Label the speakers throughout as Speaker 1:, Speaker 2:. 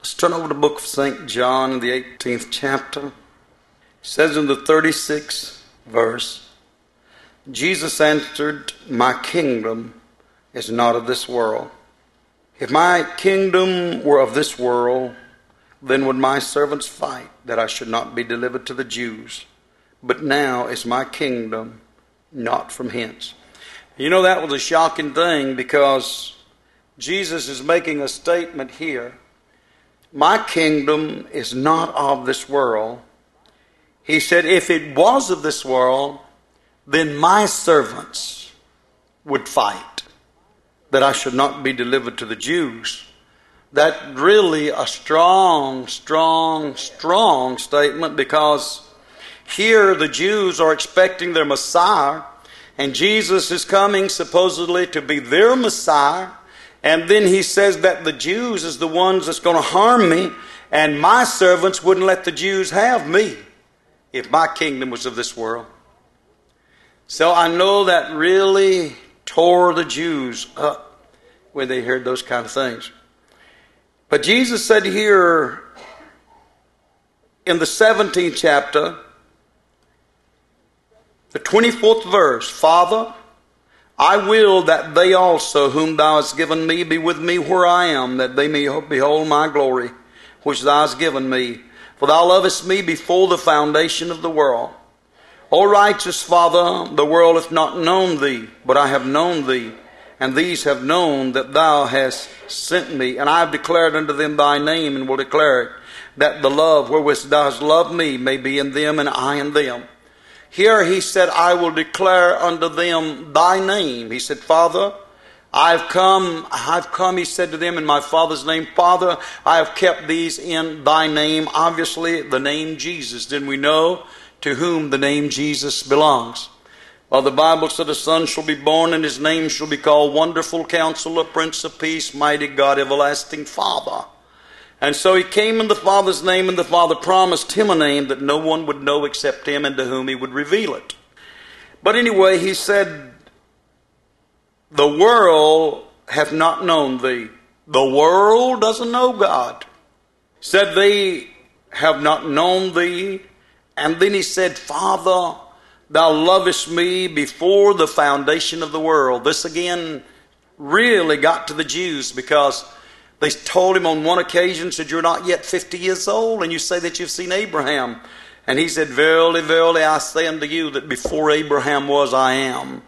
Speaker 1: Let's turn over to the book of St. John, the 18th chapter. It says in the 36th verse, Jesus answered, "My kingdom is not of this world. If my kingdom were of this world, then would my servants fight that I should not be delivered to the Jews. But now is my kingdom not from hence." You know, that was a shocking thing, because Jesus is making a statement here. My kingdom is not of this world. He said, if it was of this world, then my servants would fight that I should not be delivered to the Jews. That's really a strong statement, because here the Jews are expecting their Messiah, and Jesus is coming supposedly to be their Messiah. And then he says that the Jews is the ones that's going to harm me, and my servants wouldn't let the Jews have me if my kingdom was of this world. So I know that really tore the Jews up when they heard those kind of things. But Jesus said here in the 17th chapter, the 24th verse, "Father, I will that they also whom thou hast given me be with me where I am, that they may behold my glory, which thou hast given me. For thou lovest me before the foundation of the world. O righteous Father, the world hath not known thee, but I have known thee, and these have known that thou hast sent me. And I have declared unto them thy name, and will declare it, that the love wherewith thou hast loved me may be in them, and I in them." Here he said, I will declare unto them thy name. He said, Father, I've come, he said to them, in my Father's name. Father, I have kept these in thy name. Obviously, the name Jesus. Then we know to whom the name Jesus belongs. Well, the Bible said a son shall be born, and his name shall be called Wonderful Counselor, Prince of Peace, Mighty God, Everlasting Father. And so he came in the Father's name, and the Father promised him a name that no one would know except him, and to whom he would reveal it. But anyway, he said, the world hath not known thee. The world doesn't know God. He said, they have not known thee. And then he said, Father, thou lovest me before the foundation of the world. This again really got to the Jews, because they told him on one occasion, said, you're not yet 50 years old, and you say that you've seen Abraham. And he said, verily, verily, I say unto you that before Abraham was, I am.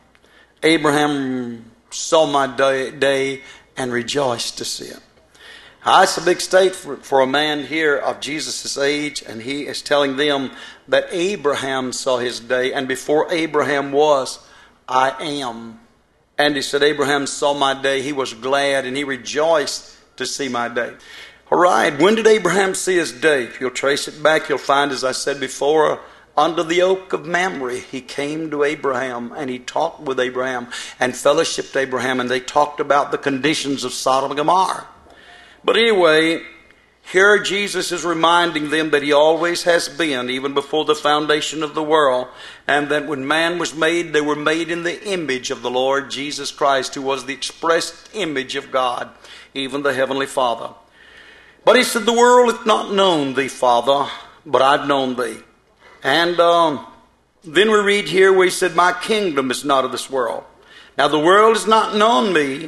Speaker 1: Abraham saw my day and rejoiced to see it. It's a big statement for a man here of Jesus' age, and he is telling them that Abraham saw his day, and before Abraham was, I am. And he said, Abraham saw my day, he was glad, and he rejoiced to see my day. All right, when did Abraham see his day? If you'll trace it back, you'll find, as I said before, under the oak of Mamre, he came to Abraham, and he talked with Abraham and fellowshiped Abraham, and they talked about the conditions of Sodom and Gomorrah. But anyway, here Jesus is reminding them that he always has been, even before the foundation of the world, and that when man was made, they were made in the image of the Lord Jesus Christ, who was the expressed image of God, even the Heavenly Father. But he said, the world hath not known thee, Father, but I've known thee. And then we read here where he said, my kingdom is not of this world. Now the world has not known me,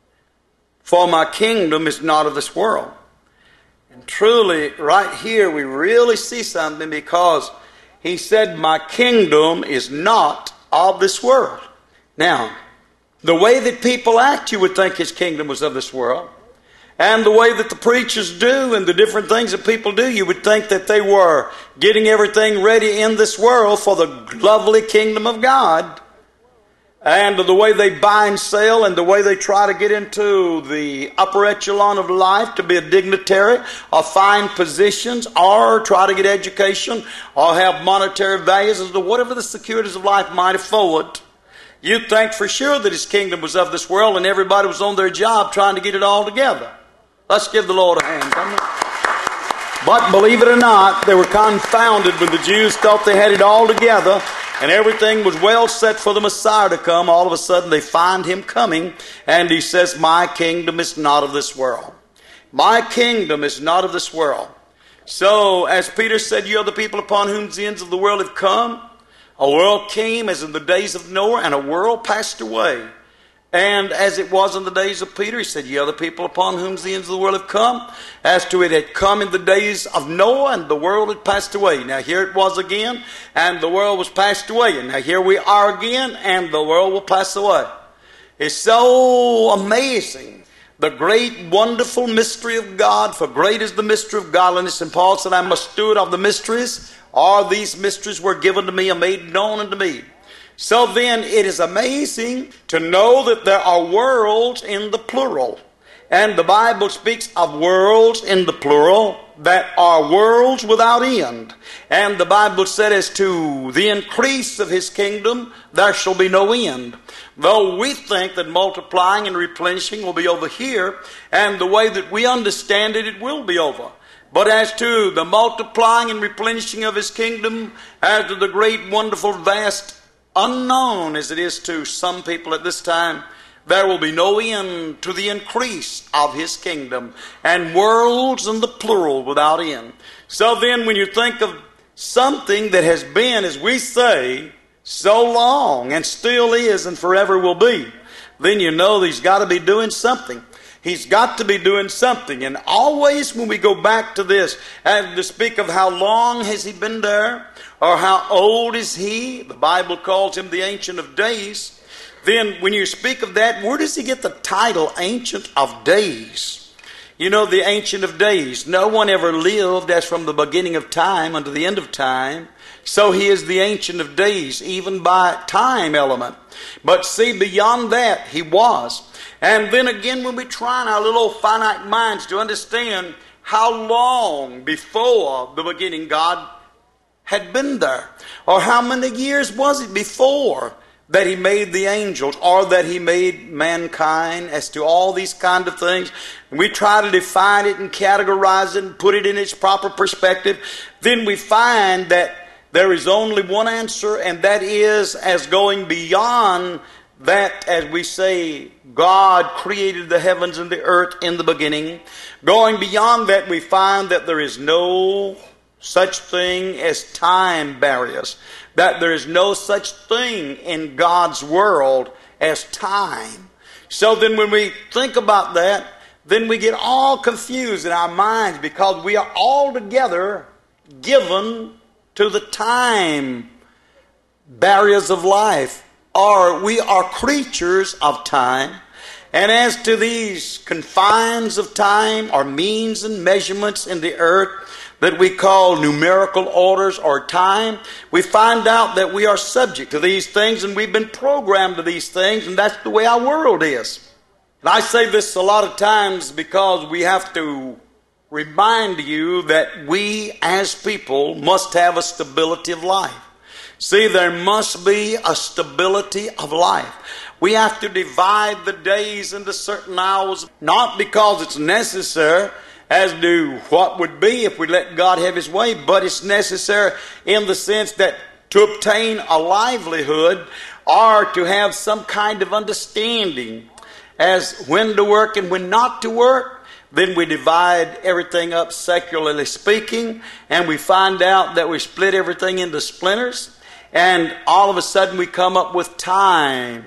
Speaker 1: for my kingdom is not of this world. And truly, right here, we really see something, because he said, my kingdom is not of this world. Now, the way that people act, you would think his kingdom was of this world. And the way that the preachers do and the different things that people do, you would think that they were getting everything ready in this world for the lovely kingdom of God. And the way they buy and sell, and the way they try to get into the upper echelon of life, to be a dignitary, or find positions, or try to get education, or have monetary values, as to whatever the securities of life might afford. You'd think for sure that his kingdom was of this world, and everybody was on their job trying to get it all together. Let's give the Lord a hand. Come on. But believe it or not, they were confounded when the Jews thought they had it all together, and everything was well set for the Messiah to come. All of a sudden they find him coming, and he says, my kingdom is not of this world. My kingdom is not of this world. So, as Peter said, you are the people upon whom the ends of the world have come. A world came as in the days of Noah, and a world passed away. And as it was in the days of Peter, he said, ye are the people upon whom the ends of the world have come. As to it had come in the days of Noah, and the world had passed away. Now here it was again, and the world was passed away. And now here we are again, and the world will pass away. It's so amazing, the great, wonderful mystery of God, for great is the mystery of godliness. And Paul said, I must steward of the mysteries, or these mysteries were given to me and made known unto me. So then it is amazing to know that there are worlds in the plural. And the Bible speaks of worlds in the plural that are worlds without end. And the Bible said, as to the increase of his kingdom, there shall be no end. Though we think that multiplying and replenishing will be over here, and the way that we understand it, it will be over. But as to the multiplying and replenishing of his kingdom, as to the great, wonderful, vast, unknown as it is to some people at this time, there will be no end to the increase of his kingdom, and worlds in the plural without end. So then when you think of something that has been, as we say, so long and still is and forever will be, then you know he's got to be doing something. He's got to be doing something. And always when we go back to this, and to speak of how long has he been there, or how old is he, the Bible calls him the Ancient of Days. Then when you speak of that, where does he get the title Ancient of Days? You know, the Ancient of Days. No one ever lived as from the beginning of time unto the end of time. So he is the Ancient of Days, even by time element. But see, beyond that, he was. And then again, when we try in our little finite minds to understand how long before the beginning God had been there, or how many years was it before that he made the angels, or that he made mankind, as to all these kind of things. And we try to define it and categorize it and put it in its proper perspective. Then we find that there is only one answer, and that is, as going beyond that, as we say, God created the heavens and the earth in the beginning. Going beyond that, we find that there is no such thing as time barriers. That there is no such thing in God's world as time. So then when we think about that, then we get all confused in our minds, because we are altogether given to the time barriers of life, or we are creatures of time. And as to these confines of time, or means and measurements in the earth that we call numerical orders or time, we find out that we are subject to these things, and we've been programmed to these things, and that's the way our world is. And I say this a lot of times because we have to remind you that we as people must have a stability of life. See, there must be a stability of life. We have to divide the days into certain hours, not because it's necessary as to what would be if we let God have his way, but it's necessary in the sense that to obtain a livelihood, or to have some kind of understanding as when to work and when not to work, then we divide everything up secularly speaking, and we find out that we split everything into splinters, and all of a sudden we come up with time.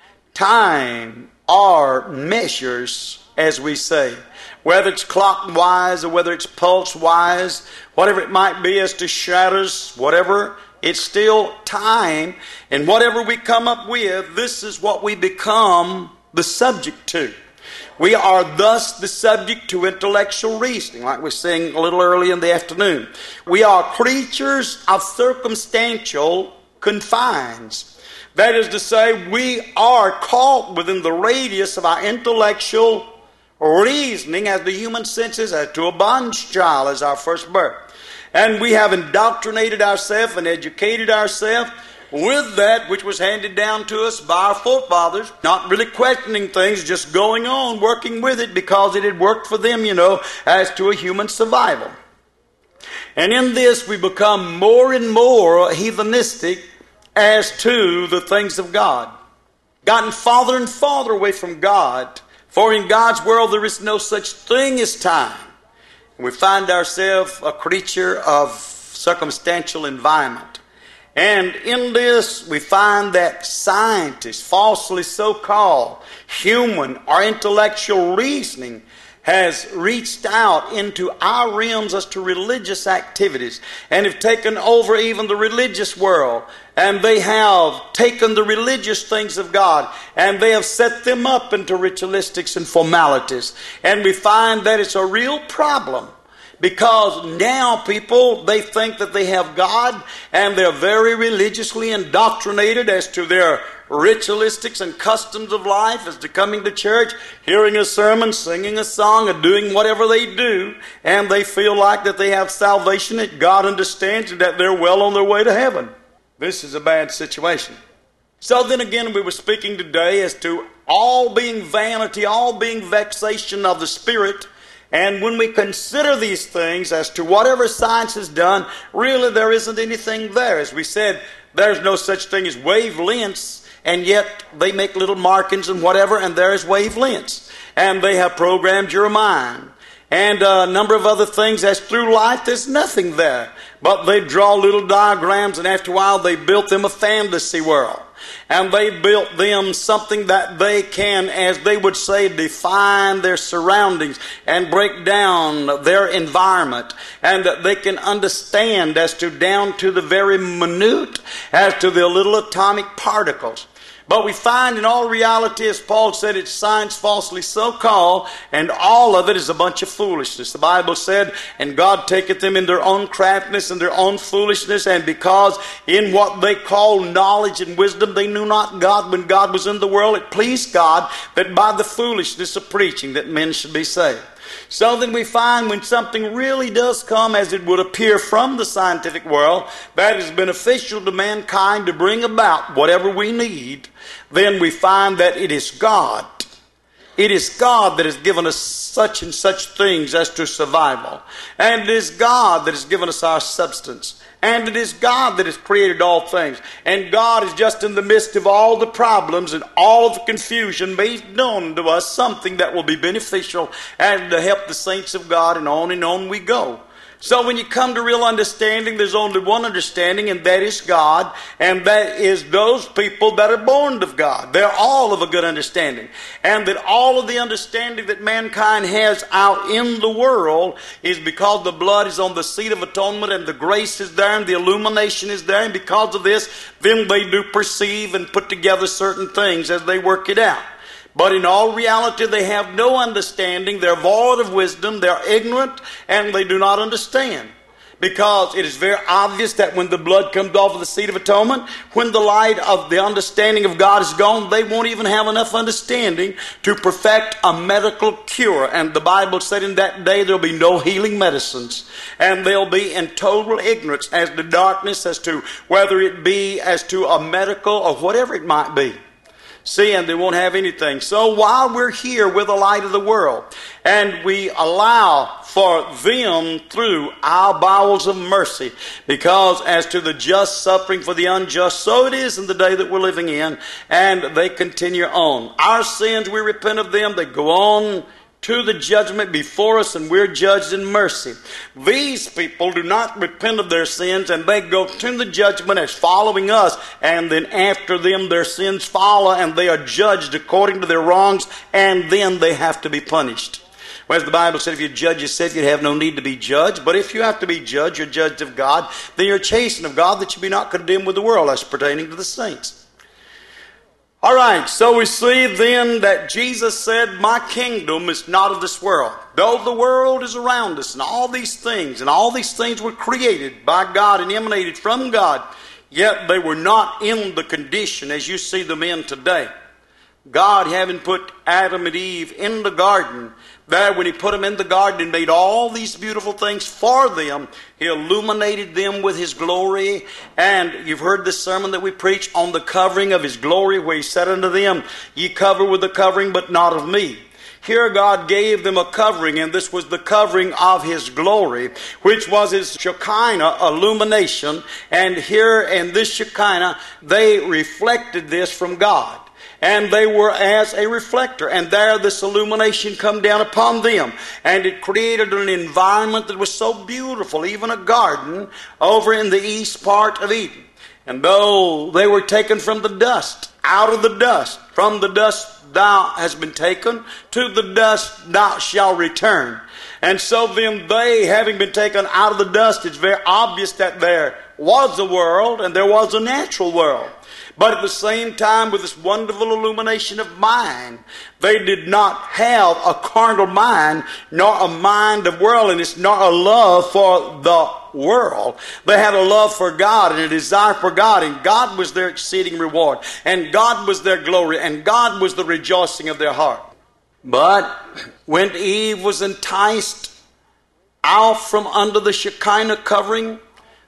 Speaker 1: Time are measures, as we say. Whether it's clockwise or whether it's pulse-wise, whatever it might be as to shadows, whatever, it's still time. And whatever we come up with, this is what we become the subject to. We are thus the subject to intellectual reasoning, like we were saying a little early in the afternoon. We are creatures of circumstantial confines. That is to say, we are caught within the radius of our intellectual reasoning as the human senses, as to a bond's child as our first birth. And we have indoctrinated ourselves and educated ourselves with that which was handed down to us by our forefathers, not really questioning things, just going on, working with it because it had worked for them, as to a human survival. And in this we become more and more heathenistic as to the things of God. Gotten farther and farther away from God, For in God's world there is no such thing as time. We find ourselves a creature of circumstantial environment. And in this we find that scientists, falsely so-called, human or intellectual reasoning has reached out into our realms as to religious activities and have taken over even the religious world. And they have taken the religious things of God and they have set them up into ritualistics and formalities. And we find that it's a real problem. Because now people, they think that they have God and they're very religiously indoctrinated as to their ritualistics and customs of life, as to coming to church, hearing a sermon, singing a song, and doing whatever they do. And they feel like that they have salvation, that God understands, and that they're well on their way to heaven. This is a bad situation. So then again, we were speaking today as to all being vanity, all being vexation of the spirit. And when we consider these things as to whatever science has done, really there isn't anything there. As we said, there's no such thing as wavelengths, and yet they make little markings and whatever, and there's wavelengths. And they have programmed your mind. And a number of other things. As through life, there's nothing there. But they draw little diagrams, and after a while they built them a fantasy world. And they built them something that they can, as they would say, define their surroundings and break down their environment. And that they can understand as to down to the very minute, as to the little atomic particles. But we find in all reality, as Paul said, it's science falsely so called, and all of it is a bunch of foolishness. The Bible said, and God taketh them in their own craftiness and their own foolishness, and because in what they call knowledge and wisdom, they knew not God when God was in the world, it pleased God that by the foolishness of preaching that men should be saved. So then we find when something really does come, as it would appear from the scientific world, that is beneficial to mankind to bring about whatever we need, then we find that it is God. It is God that has given us such and such things as to survival. And it is God that has given us our substance. And it is God that has created all things. And God is just in the midst of all the problems and all of the confusion made known to us something that will be beneficial and to help the saints of God, and on we go. So when you come to real understanding, there's only one understanding, and that is God, and that is those people that are born of God. They're all of a good understanding. And that all of the understanding that mankind has out in the world is because the blood is on the seat of atonement, and the grace is there, and the illumination is there, and because of this, then they do perceive and put together certain things as they work it out. But in all reality, they have no understanding. They're void of wisdom. They're ignorant, and they do not understand. Because it is very obvious that when the blood comes off of the seat of atonement, when the light of the understanding of God is gone, they won't even have enough understanding to perfect a medical cure. And the Bible said in that day there'll be no healing medicines. And they'll be in total ignorance as to darkness, as to whether it be as to a medical or whatever it might be. See, and they won't have anything. So while we're here with the light of the world, and we allow for them through our bowels of mercy, because as to the just suffering for the unjust, so it is in the day that we're living in, and they continue on. Our sins, we repent of them, they go on to the judgment before us, and we're judged in mercy. These people do not repent of their sins, and they go to the judgment as following us, and then after them their sins follow, and they are judged according to their wrongs, and then they have to be punished. Whereas the Bible said if you judge yourself, you'd have no need to be judged. But if you have to be judged, you're judged of God, then you're chastened of God, that you be not condemned with the world, as pertaining to the saints. All right, so we see then that Jesus said, my kingdom is not of this world. Though the world is around us and all these things were created by God and emanated from God, yet they were not in the condition as you see them in today. God, having put Adam and Eve in the garden, there when He put them in the garden and made all these beautiful things for them, He illuminated them with His glory. And you've heard this sermon that we preach on the covering of His glory, where He said unto them, ye cover with the covering, but not of me. Here God gave them a covering, and this was the covering of His glory, which was His Shekinah illumination. And here in this Shekinah, they reflected this from God. And they were as a reflector. And there this illumination come down upon them. And it created an environment that was so beautiful, even a garden over in the east part of Eden. And though they were taken from the dust, out of the dust, from the dust thou hast been taken, to the dust thou shalt return. And so then they, having been taken out of the dust, it's very obvious that there was a world and there was a natural world. But at the same time, with this wonderful illumination of mind, they did not have a carnal mind, nor a mind of worldliness, nor a love for the world. They had a love for God and a desire for God, and God was their exceeding reward, and God was their glory, and God was the rejoicing of their heart. But when Eve was enticed out from under the Shekinah covering,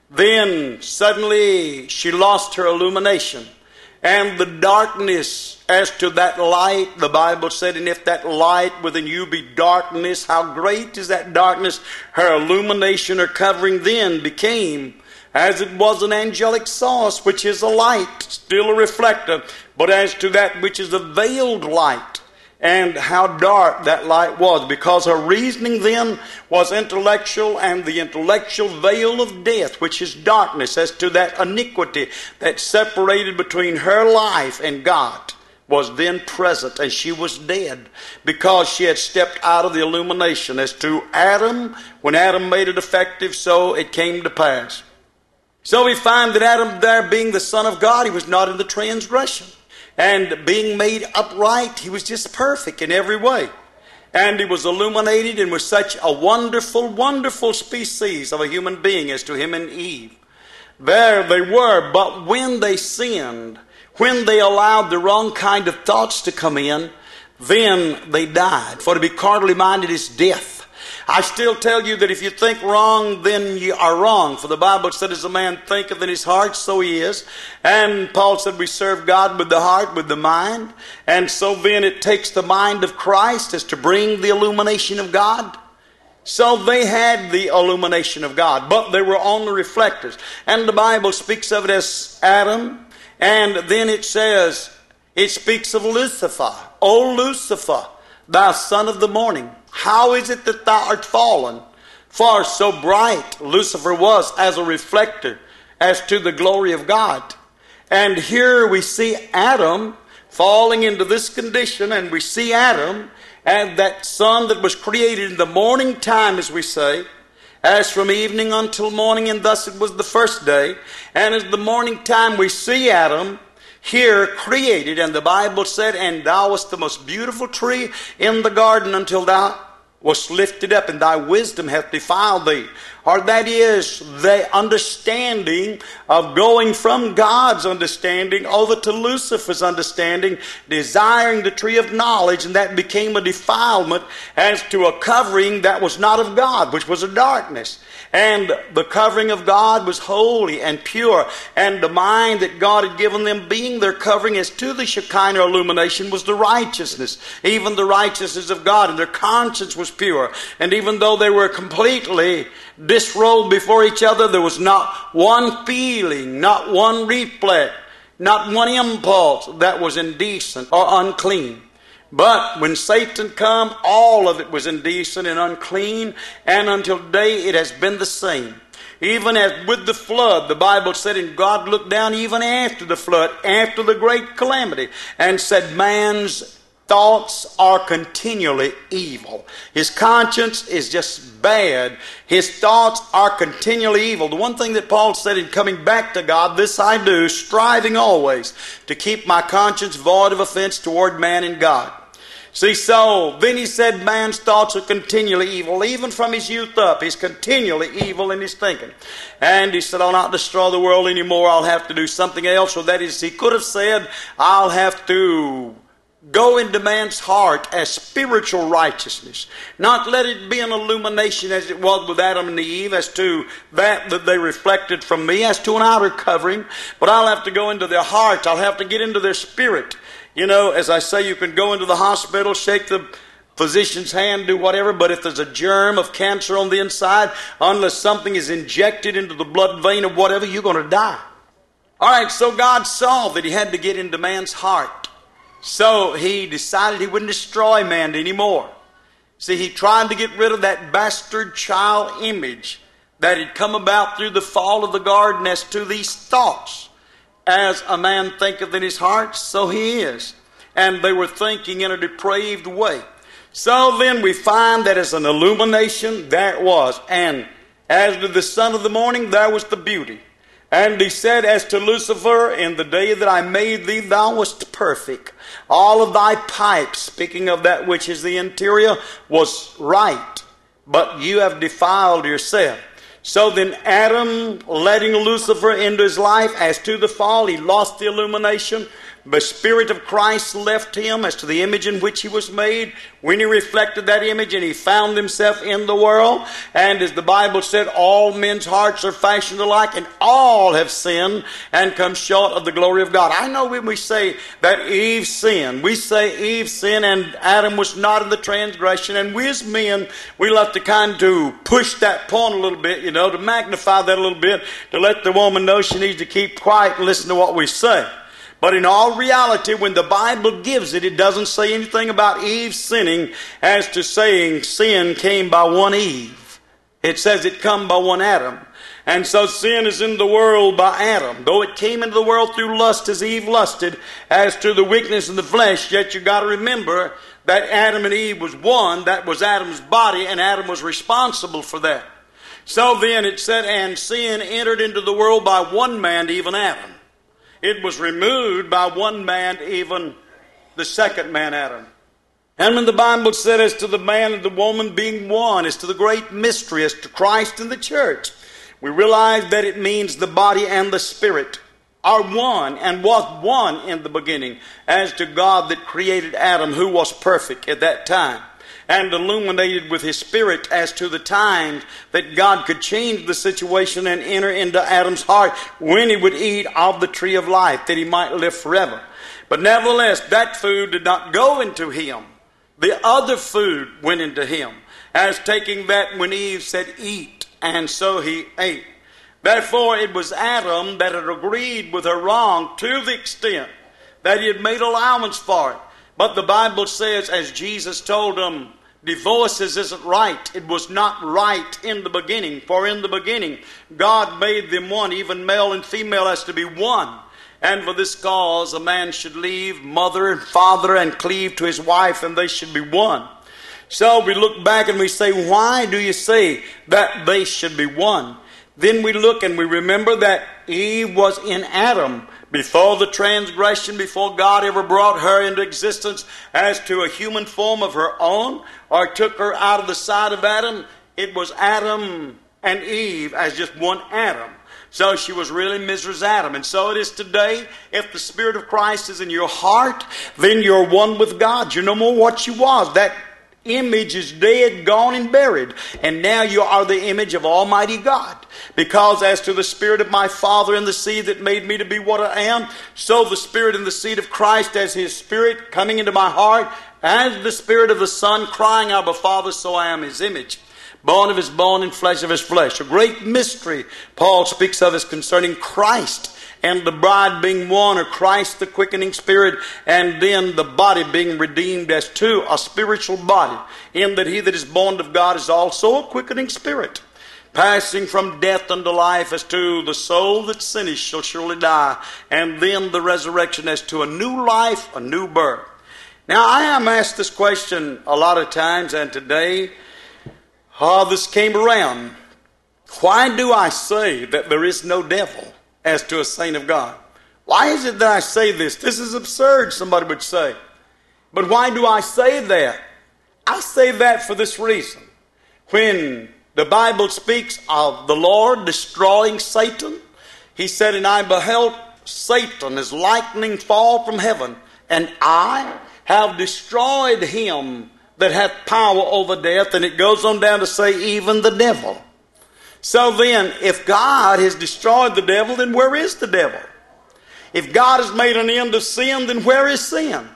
Speaker 1: then suddenly she lost her illumination. And the darkness as to that light, the Bible said, and if that light within you be darkness, how great is that darkness? Her illumination or covering then became as it was an angelic source, which is a light, still a reflector, but as to that which is a veiled light. And how dark that light was, because her reasoning then was intellectual, and the intellectual veil of death, which is darkness, as to that iniquity that separated between her life and God, was then present, and she was dead, because she had stepped out of the illumination. As to Adam, when Adam made it effective, so it came to pass. So we find that Adam there, being the Son of God, he was not in the transgression. And being made upright, he was just perfect in every way. And he was illuminated and was such a wonderful, wonderful species of a human being as to him and Eve. There they were, but when they sinned, when they allowed the wrong kind of thoughts to come in, then they died. For to be carnally minded is death. I still tell you that if you think wrong, then you are wrong. For the Bible said, as a man thinketh in his heart, so he is. And Paul said we serve God with the heart, with the mind. And so then it takes the mind of Christ as to bring the illumination of God. So they had the illumination of God, but they were on the reflectors. And the Bible speaks of it as Adam. And then it says, it speaks of Lucifer. O Lucifer, thou son of the morning, how is it that thou art fallen? For so bright Lucifer was as a reflector as to the glory of God. And here we see Adam falling into this condition, and we see Adam and that son that was created in the morning time, as we say, as from evening until morning, and thus it was the first day. And as the morning time we see Adam here created, and the Bible said, and thou wast the most beautiful tree in the garden until thou wast lifted up, and thy wisdom hath defiled thee. Or that is, the understanding of going from God's understanding over to Lucifer's understanding, desiring the tree of knowledge, and that became a defilement as to a covering that was not of God, which was a darkness. And the covering of God was holy and pure, and the mind that God had given them, being their covering as to the Shekinah illumination, was the righteousness, even the righteousness of God, and their conscience was pure. And even though they were completely disrobed before each other, there was not one feeling, not one reflex, not one impulse that was indecent or unclean. But when Satan come, all of it was indecent and unclean, and until today it has been the same. Even as with the flood, the Bible said, and God looked down even after the flood, after the great calamity, and said, man's thoughts are continually evil. His conscience is just bad. His thoughts are continually evil. The one thing that Paul said in coming back to God, this I do, striving always to keep my conscience void of offense toward man and God. See, so then he said man's thoughts are continually evil. Even from his youth up, he's continually evil in his thinking. And he said, I'll not destroy the world anymore. I'll have to do something else. So that is, he could have said, I'll have to go into man's heart as spiritual righteousness. Not let it be an illumination as it was with Adam and Eve, as to that they reflected from me, as to an outer covering. But I'll have to go into their heart. I'll have to get into their spirit. You know, as I say, you can go into the hospital, shake the physician's hand, do whatever, but if there's a germ of cancer on the inside, unless something is injected into the blood vein or whatever, you're going to die. All right, so God saw that he had to get into man's heart. So he decided he wouldn't destroy man anymore. See, he tried to get rid of that bastard child image that had come about through the fall of the garden as to these thoughts. As a man thinketh in his heart, so he is. And they were thinking in a depraved way. So then we find that as an illumination, there it was. And as to the son of the morning, there was the beauty. And he said, as to Lucifer, in the day that I made thee, thou wast perfect. All of thy pipes, speaking of that which is the interior, was right. But you have defiled yourself. So then Adam, letting Lucifer into his life, as to the fall, he lost the illumination. The Spirit of Christ left him as to the image in which he was made. When he reflected that image and he found himself in the world. And as the Bible said, all men's hearts are fashioned alike and all have sinned and come short of the glory of God. I know when we say that Eve sinned, we say Eve sinned and Adam was not in the transgression. And we as men, we love to kind of push that point a little bit, to magnify that a little bit, to let the woman know she needs to keep quiet and listen to what we say. But in all reality, when the Bible gives it, it doesn't say anything about Eve sinning as to saying sin came by one Eve. It says it come by one Adam. And so sin is in the world by Adam. Though it came into the world through lust as Eve lusted, as to the weakness of the flesh, yet you got to remember that Adam and Eve was one. That was Adam's body, and Adam was responsible for that. So then it said, and sin entered into the world by one man, even Adam. It was removed by one man, even the second man, Adam. And when the Bible said as to the man and the woman being one, as to the great mystery, as to Christ and the church, we realize that it means the body and the spirit are one and was one in the beginning as to God that created Adam, who was perfect at that time, and illuminated with his Spirit as to the times that God could change the situation and enter into Adam's heart when he would eat of the tree of life, that he might live forever. But nevertheless, that food did not go into him. The other food went into him, as taking that when Eve said, eat, and so he ate. Therefore, it was Adam that had agreed with her wrong to the extent that he had made allowance for it. But the Bible says, as Jesus told them, divorces isn't right. It was not right in the beginning. For in the beginning, God made them one, even male and female as to be one. And for this cause, a man should leave mother and father and cleave to his wife, and they should be one. So we look back and we say, why do you say that they should be one? Then we look and we remember that Eve was in Adam before the transgression, before God ever brought her into existence as to a human form of her own, or took her out of the side of Adam. It was Adam and Eve as just one Adam. So she was really Mrs. Adam. And so it is today. If the Spirit of Christ is in your heart, then you're one with God. You're no more what you was. That image is dead, gone, and buried. And now you are the image of Almighty God. Because as to the Spirit of my Father and the seed that made me to be what I am, so the Spirit and the seed of Christ as His Spirit coming into my heart, as the Spirit of the Son crying, Abba Father, so I am His image. Bone of His bone and flesh of His flesh. A great mystery Paul speaks of as concerning Christ and the bride being one, or Christ the quickening Spirit, and then the body being redeemed as to a spiritual body, in that he that is born of God is also a quickening Spirit, passing from death unto life, as to the soul that sinneth shall surely die, and then the resurrection as to a new life, a new birth. Now I am asked this question a lot of times, and today this came around. Why do I say that there is no devil as to a saint of God? Why is it that I say this? This is absurd, somebody would say. But why do I say that? I say that for this reason. When the Bible speaks of the Lord destroying Satan, He said, and I beheld Satan as lightning fall from heaven, and I have destroyed him that hath power over death. And it goes on down to say, even the devil. So then, if God has destroyed the devil, then where is the devil? If God has made an end of sin, then where is sin?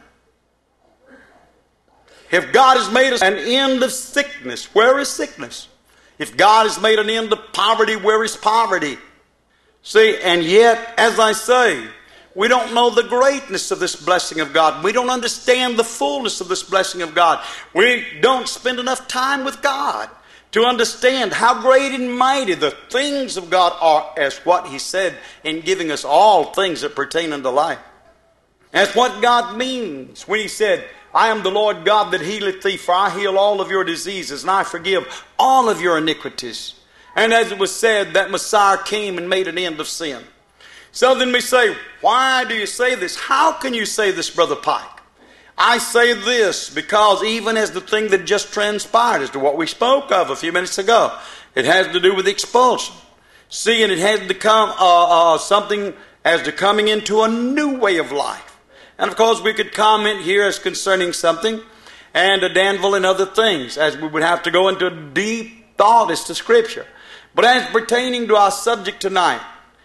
Speaker 1: If God has made an end of sickness, where is sickness? If God has made an end of poverty, where is poverty? See, and yet, as I say, We don't know the greatness of this blessing of God. We don't understand the fullness of this blessing of God. We don't spend enough time with God to understand how great and mighty the things of God are, as what He said in giving us all things that pertain unto life. That's what God means when He said, I am the Lord God that healeth thee, for I heal all of your diseases, and I forgive all of your iniquities. And as it was said, that Messiah came and made an end of sin. So then we say, why do you say this? How can you say this, Brother Pike? I say this because even as the thing that just transpired as to what we spoke of a few minutes ago, it has to do with expulsion. See, and it has to come something as to coming into a new way of life. And of course we could comment here as concerning something and a Danville and other things, as we would have to go into deep thought as to Scripture. But as pertaining to our subject tonight,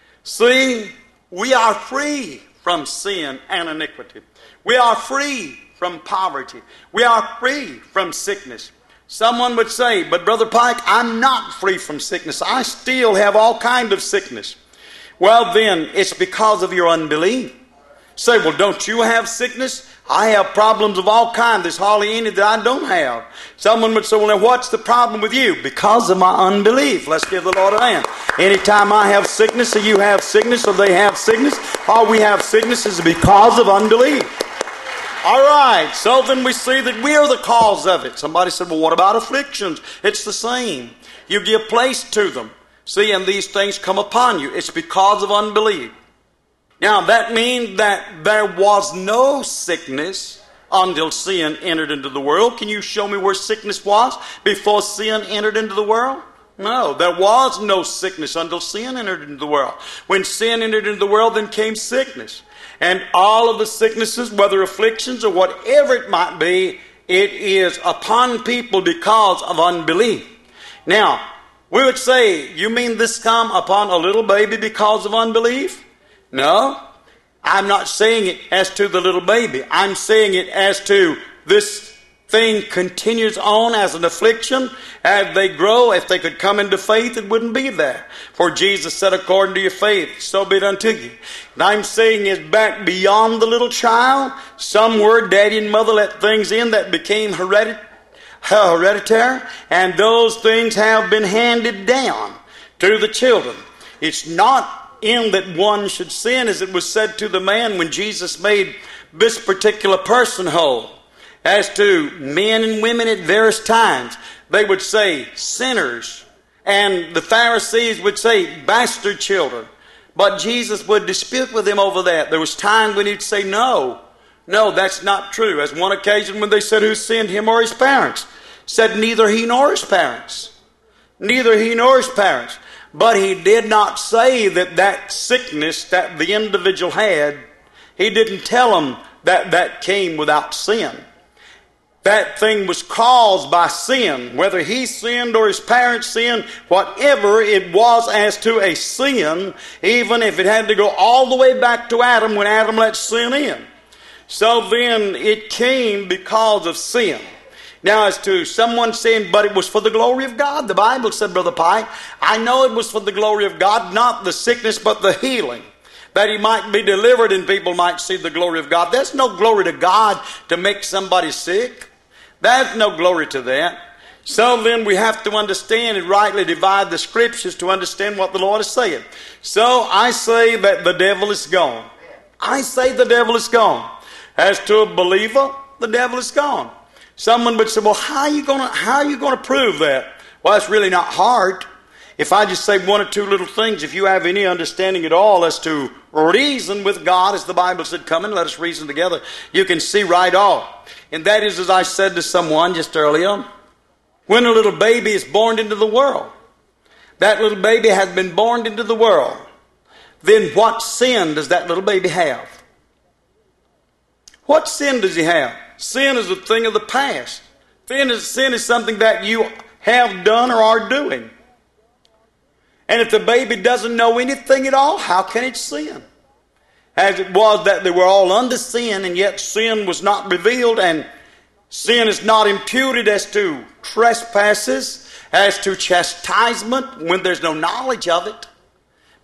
Speaker 1: see, we are free from sin and iniquity. We are free from poverty. We are free from sickness. Someone would say, but Brother Pike, I'm not free from sickness. I still have all kind of sickness. Well then, it's because of your unbelief. Say, well, don't you have sickness? I have problems of all kinds. There's hardly any that I don't have. Someone would say, well, now what's the problem with you? Because of my unbelief. Let's give the Lord a hand. Anytime I have sickness or you have sickness or they have sickness, or we have sickness, is because of unbelief. All right, so then we see that we are the cause of it. Somebody said, well, what about afflictions? It's the same. You give place to them. See, and these things come upon you. It's because of unbelief. Now, that means that there was no sickness until sin entered into the world. Can you show me where sickness was before sin entered into the world? No, there was no sickness until sin entered into the world. When sin entered into the world, then came sickness. And all of the sicknesses, whether afflictions or whatever it might be, it is upon people because of unbelief. Now, we would say, you mean this come upon a little baby because of unbelief? No, I'm not saying it as to the little baby. I'm saying it as to this thing continues on as an affliction. As they grow, if they could come into faith, it wouldn't be there. For Jesus said, according to your faith, so be it unto you. And I'm saying is back beyond the little child, somewhere daddy and mother let things in that became hereditary, and those things have been handed down to the children. It's not in that one should sin, as it was said to the man when Jesus made this particular person whole. As to men and women at various times, they would say sinners, and the Pharisees would say bastard children. But Jesus would dispute with them over that. There was times when he'd say, no, that's not true. As one occasion when they said, who sinned, him or his parents? Said, neither he nor his parents. Neither he nor his parents. But he did not say that sickness that the individual had, he didn't tell them that came without sin. That thing was caused by sin. Whether he sinned or his parents sinned, whatever it was as to a sin, even if it had to go all the way back to Adam when Adam let sin in. So then it came because of sin. Now, as to someone saying, but it was for the glory of God. The Bible said, Brother Pike, I know it was for the glory of God, not the sickness, but the healing. That he might be delivered and people might see the glory of God. There's no glory to God to make somebody sick. There's no glory to that. So then we have to understand and rightly divide the Scriptures to understand what the Lord is saying. So I say that the devil is gone. I say the devil is gone. As to a believer, the devil is gone. Someone would say, well, how are you going to prove that? Well, it's really not hard. If I just say one or two little things, if you have any understanding at all as to reason with God, as the Bible said, come and let us reason together, you can see right off. And that is, as I said to someone just earlier, when a little baby is born into the world, that little baby has been born into the world, then what sin does that little baby have? What sin does he have? Sin is a thing of the past. Sin is something that you have done or are doing. And if the baby doesn't know anything at all, how can it sin? As it was that they were all under sin, and yet sin was not revealed, and sin is not imputed as to trespasses, as to chastisement, when there's no knowledge of it.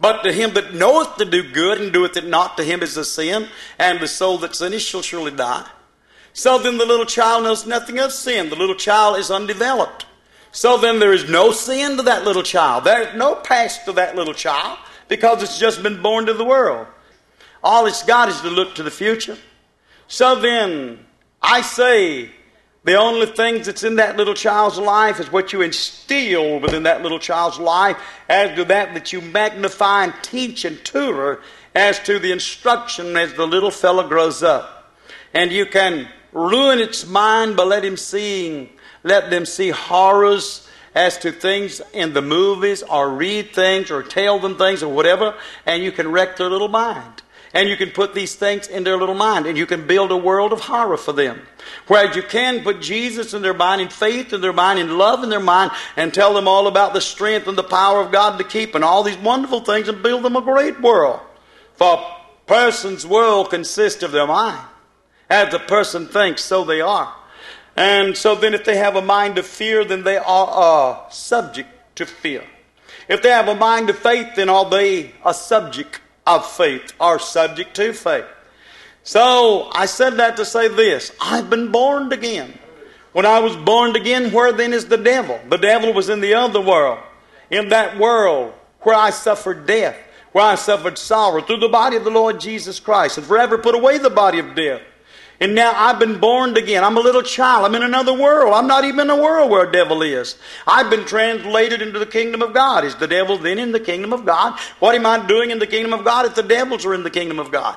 Speaker 1: But to him that knoweth to do good and doeth it not, to him is a sin, and the soul that sinneth shall surely die. So then the little child knows nothing of sin. The little child is undeveloped. So then there is no sin to that little child. There is no past to that little child because it's just been born to the world. All it's got is to look to the future. So then I say the only things that's in that little child's life is what you instill within that little child's life as to that you magnify and teach and tutor as to the instruction as the little fellow grows up. And you can ruin its mind by let them see horrors as to things in the movies or read things or tell them things or whatever, and you can wreck their little mind. And you can put these things in their little mind, and you can build a world of horror for them. Whereas you can put Jesus in their mind, and faith in their mind, and love in their mind, and tell them all about the strength and the power of God to keep, and all these wonderful things, and build them a great world. For a person's world consists of their mind. As the person thinks, so they are. And so then if they have a mind of fear, then they are subject to fear. If they have a mind of faith, then are they a subject of faith, are subject to faith. So I said that to say this: I've been born again. When I was born again, where then is the devil? The devil was in the other world. In that world where I suffered death, where I suffered sorrow through the body of the Lord Jesus Christ, and forever put away the body of death. And now I've been born again. I'm a little child. I'm in another world. I'm not even in a world where a devil is. I've been translated into the kingdom of God. Is the devil then in the kingdom of God? What am I doing in the kingdom of God if the devils are in the kingdom of God?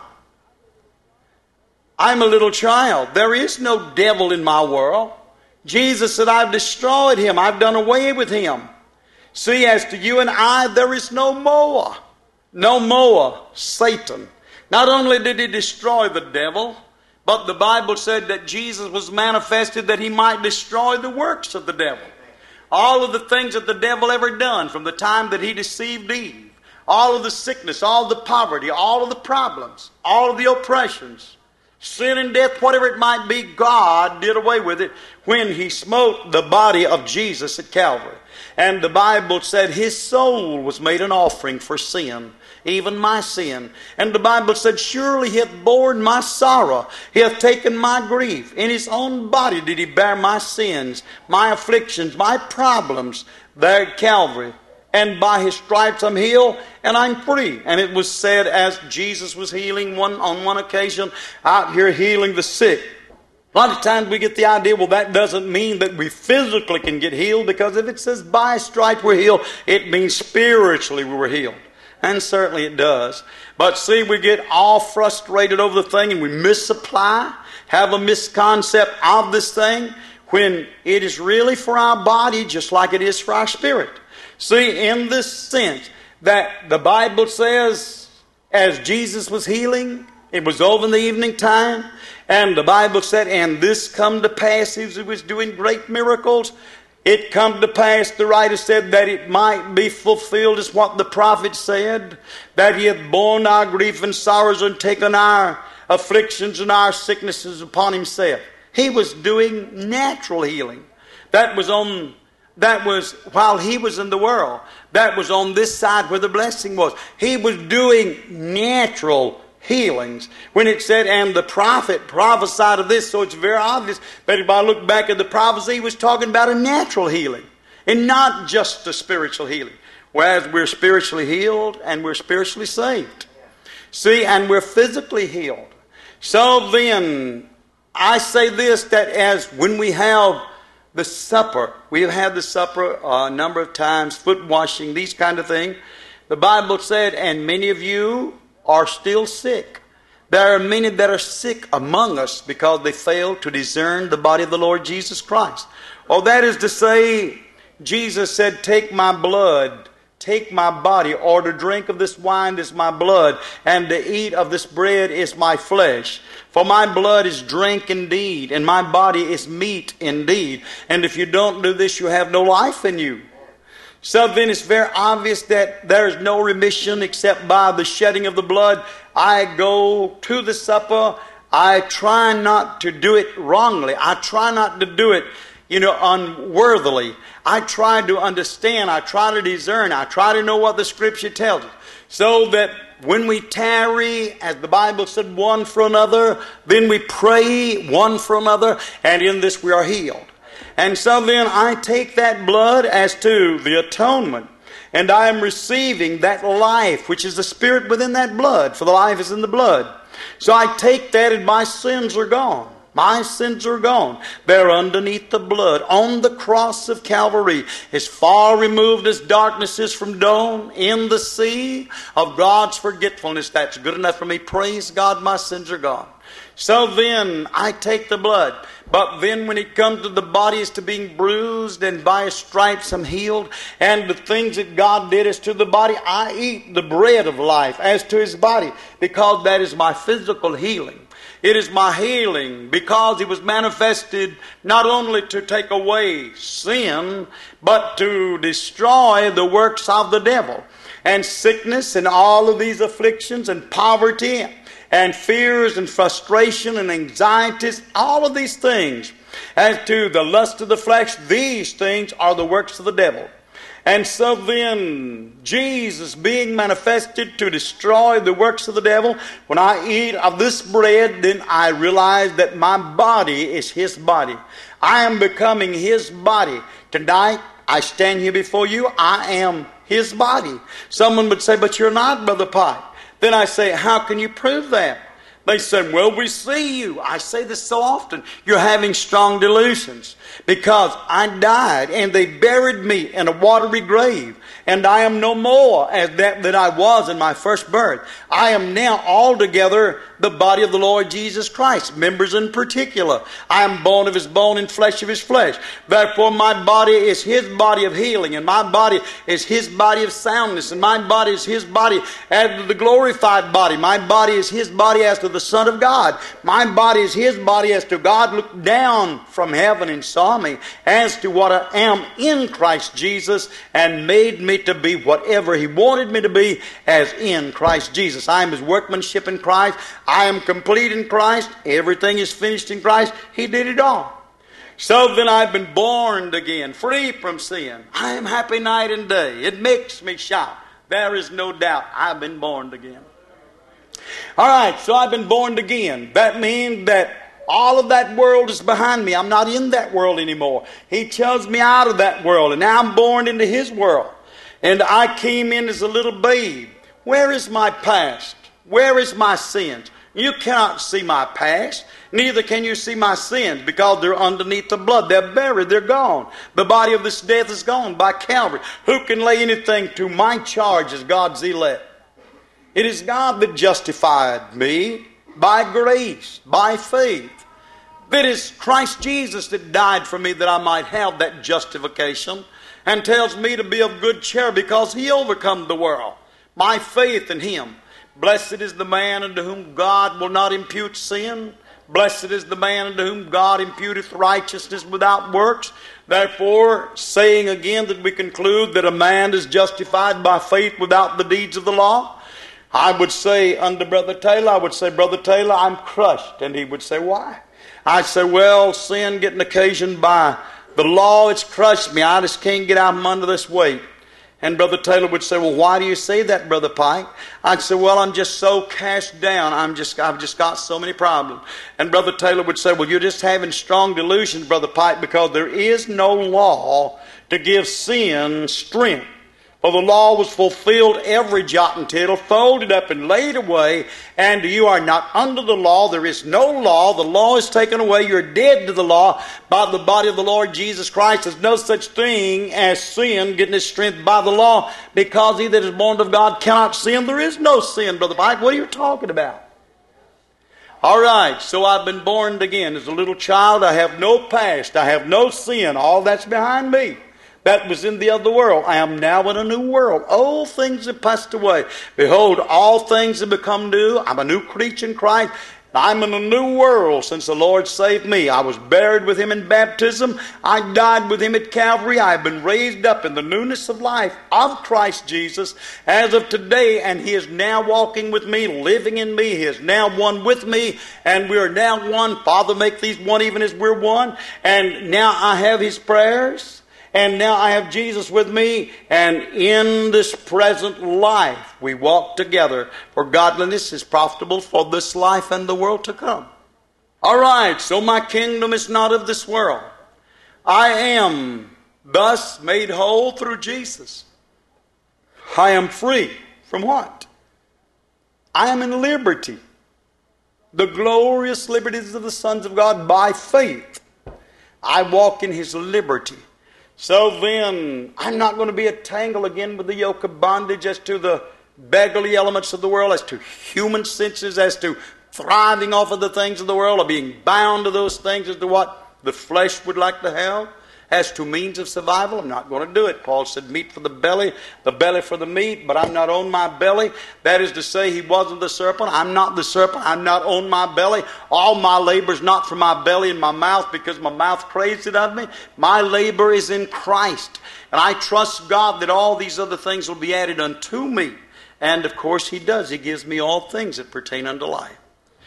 Speaker 1: I'm a little child. There is no devil in my world. Jesus said, I've destroyed him. I've done away with him. See, as to you and I, there is no more. No more Satan. Not only did he destroy the devil, but the Bible said that Jesus was manifested that he might destroy the works of the devil. All of the things that the devil ever done from the time that he deceived Eve. All of the sickness, all the poverty, all of the problems, all of the oppressions, sin and death, whatever it might be, God did away with it when he smote the body of Jesus at Calvary. And the Bible said his soul was made an offering for sin, even my sin. And the Bible said, surely he hath borne my sorrow. He hath taken my grief. In his own body did he bear my sins, my afflictions, my problems there at Calvary. And by his stripes I'm healed and I'm free. And it was said as Jesus was healing on one occasion out here healing the sick. A lot of times we get the idea, well, that doesn't mean that we physically can get healed, because if it says by a stripe we're healed, it means spiritually we were healed. And certainly it does. But see, we get all frustrated over the thing and we misapply, have a misconcept of this thing, when it is really for our body just like it is for our spirit. See, in this sense that the Bible says, as Jesus was healing, it was over in the evening time, and the Bible said, and this come to pass as he was doing great miracles. It come to pass, the writer said, that it might be fulfilled as what the prophet said, that he hath borne our grief and sorrows and taken our afflictions and our sicknesses upon himself. He was doing natural healing. That was while he was in the world. That was on this side where the blessing was. He was doing natural healings. When it said, and the prophet prophesied of this, so it's very obvious that if I look back at the prophecy, he was talking about a natural healing and not just a spiritual healing. Whereas we're spiritually healed and we're spiritually saved. See, and we're physically healed. So then, I say this, that as when we have the supper, we have had the supper a number of times, foot washing, these kind of things. The Bible said, and many of you are still sick. There are many that are sick among us because they fail to discern the body of the Lord Jesus Christ. Oh, that is to say, Jesus said, take my blood, take my body, or to drink of this wine is my blood, and to eat of this bread is my flesh. For my blood is drink indeed, and my body is meat indeed. And if you don't do this, you have no life in you. So then it's very obvious that there's no remission except by the shedding of the blood. I go to the supper. I try not to do it wrongly. I try not to do it unworthily. I try to understand. I try to discern. I try to know what the Scripture tells us. So that when we tarry, as the Bible said, one for another, then we pray one for another, and in this we are healed. And so then I take that blood as to the atonement, and I am receiving that life, which is the Spirit within that blood, for the life is in the blood. So I take that and my sins are gone. My sins are gone. They're underneath the blood on the cross of Calvary. As far removed as darkness is from dawn, in the sea of God's forgetfulness. That's good enough for me. Praise God, my sins are gone. So then I take the blood. But then when it comes to the body as to being bruised, and by His stripes I'm healed, and the things that God did as to the body, I eat the bread of life as to His body, because that is my physical healing. It is my healing because He was manifested not only to take away sin, but to destroy the works of the devil. And sickness and all of these afflictions and poverty and fears and frustration and anxieties, all of these things, as to the lust of the flesh, these things are the works of the devil. And so then, Jesus being manifested to destroy the works of the devil, when I eat of this bread, then I realize that my body is His body. I am becoming His body. Tonight, I stand here before you, I am His body. Someone would say, but you're not, Brother Pike. Then I say, how can you prove that? They said, well, we see you. I say this so often. You're having strong delusions. Because I died and they buried me in a watery grave. And I am no more as that I was in my first birth. I am now altogether the body of the Lord Jesus Christ, members in particular. I am bone of His bone and flesh of His flesh. Therefore my body is His body of healing, and my body is His body of soundness, and my body is His body as to the glorified body. My body is His body as to the Son of God. My body is His body as to God looked down from heaven and saw me as to what I am in Christ Jesus, and made me to be whatever He wanted me to be as in Christ Jesus. I am His workmanship in Christ. I am complete in Christ. Everything is finished in Christ. He did it all. So then I've been born again, free from sin. I am happy night and day. It makes me shout. There is no doubt I've been born again. All right, so I've been born again. That means that all of that world is behind me. I'm not in that world anymore. He chose me out of that world, and now I'm born into His world. And I came in as a little babe. Where is my past? Where is my sins? You cannot see my past. Neither can you see my sins, because they're underneath the blood. They're buried. They're gone. The body of this death is gone by Calvary. Who can lay anything to my charge as God's elect? It is God that justified me by grace, by faith. It is Christ Jesus that died for me that I might have that justification, and tells me to be of good cheer because He overcome the world. My faith in Him. Blessed is the man unto whom God will not impute sin. Blessed is the man unto whom God imputeth righteousness without works. Therefore, saying again that we conclude that a man is justified by faith without the deeds of the law, I would say unto Brother Taylor, Brother Taylor, I'm crushed. And he would say, why? I'd say, well, sin getting occasioned by the law, it's crushed me. I just can't get out from under this weight. And Brother Taylor would say, well, why do you say that, Brother Pike? I'd say, well, I'm just so cast down. I've just got so many problems. And Brother Taylor would say, well, you're just having strong delusions, Brother Pike, because there is no law to give sin strength. For the law was fulfilled, every jot and tittle, folded up and laid away, and you are not under the law. There is no law. The law is taken away. You're dead to the law by the body of the Lord Jesus Christ. There's no such thing as sin getting its strength by the law, because he that is born of God cannot sin. There is no sin, Brother Pike. What are you talking about? All right, so I've been born again. As a little child, I have no past. I have no sin. All that's behind me. That was in the other world. I am now in a new world. Old things have passed away. Behold, all things have become new. I'm a new creature in Christ. I'm in a new world since the Lord saved me. I was buried with Him in baptism. I died with Him at Calvary. I have been raised up in the newness of life of Christ Jesus as of today, and He is now walking with me, living in me. He is now one with me, and we are now one. Father, make these one even as we're one. And now I have His prayers. And now I have Jesus with me, and in this present life we walk together, for godliness is profitable for this life and the world to come. All right, so my kingdom is not of this world. I am thus made whole through Jesus. I am free from what? I am in liberty. The glorious liberties of the sons of God by faith. I walk in His liberty. So then, I'm not going to be entangled again with the yoke of bondage as to the beggarly elements of the world, as to human senses, as to thriving off of the things of the world, or being bound to those things as to what the flesh would like to have, as to means of survival. I'm not going to do it. Paul said, meat for the belly for the meat, but I'm not on my belly. That is to say, he wasn't the serpent. I'm not the serpent. I'm not on my belly. All my labor is not for my belly and my mouth, because my mouth craves it of me. My labor is in Christ. And I trust God that all these other things will be added unto me. And of course He does. He gives me all things that pertain unto life.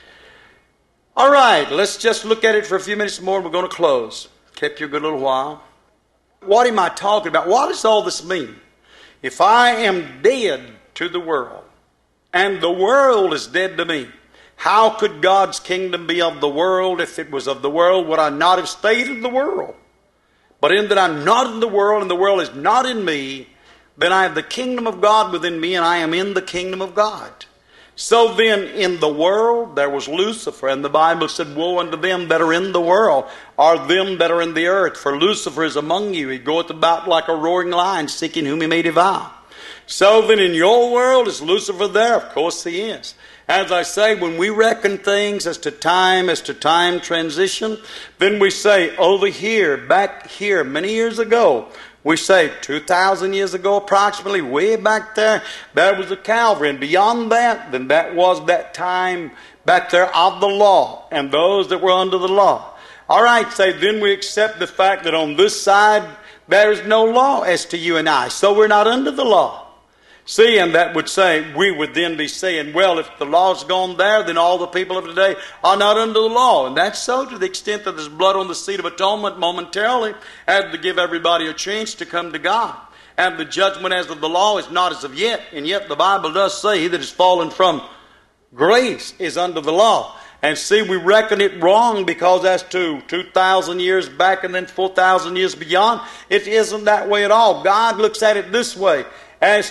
Speaker 1: All right, let's just look at it for a few minutes more and we're going to close. Kept you a good little while. What am I talking about? What does all this mean? If I am dead to the world, and the world is dead to me, how could God's kingdom be of the world? If it was of the world, would I not have stayed in the world? But in that I'm not in the world, and the world is not in me, then I have the kingdom of God within me, and I am in the kingdom of God. So then, in the world, there was Lucifer, and the Bible said, woe unto them that are in the world, or them that are in the earth. For Lucifer is among you. He goeth about like a roaring lion, seeking whom he may devour. So then, in your world, is Lucifer there? Of course he is. As I say, when we reckon things as to time transition, then we say, over here, back here, many years ago, we say 2,000 years ago approximately, way back there was the Calvary. And beyond that, then that was that time back there of the law and those that were under the law. All right, say, then we accept the fact that on this side there is no law as to you and I. So we're not under the law. See, and that would say, we would then be saying, well, if the law's gone there, then all the people of today are not under the law. And that's so to the extent that there's blood on the seat of atonement momentarily, and to give everybody a chance to come to God. And the judgment as of the law is not as of yet. And yet the Bible does say, he that is fallen from grace is under the law. And see, we reckon it wrong, because as to 2,000 years back and then 4,000 years beyond, it isn't that way at all. God looks at it this way. As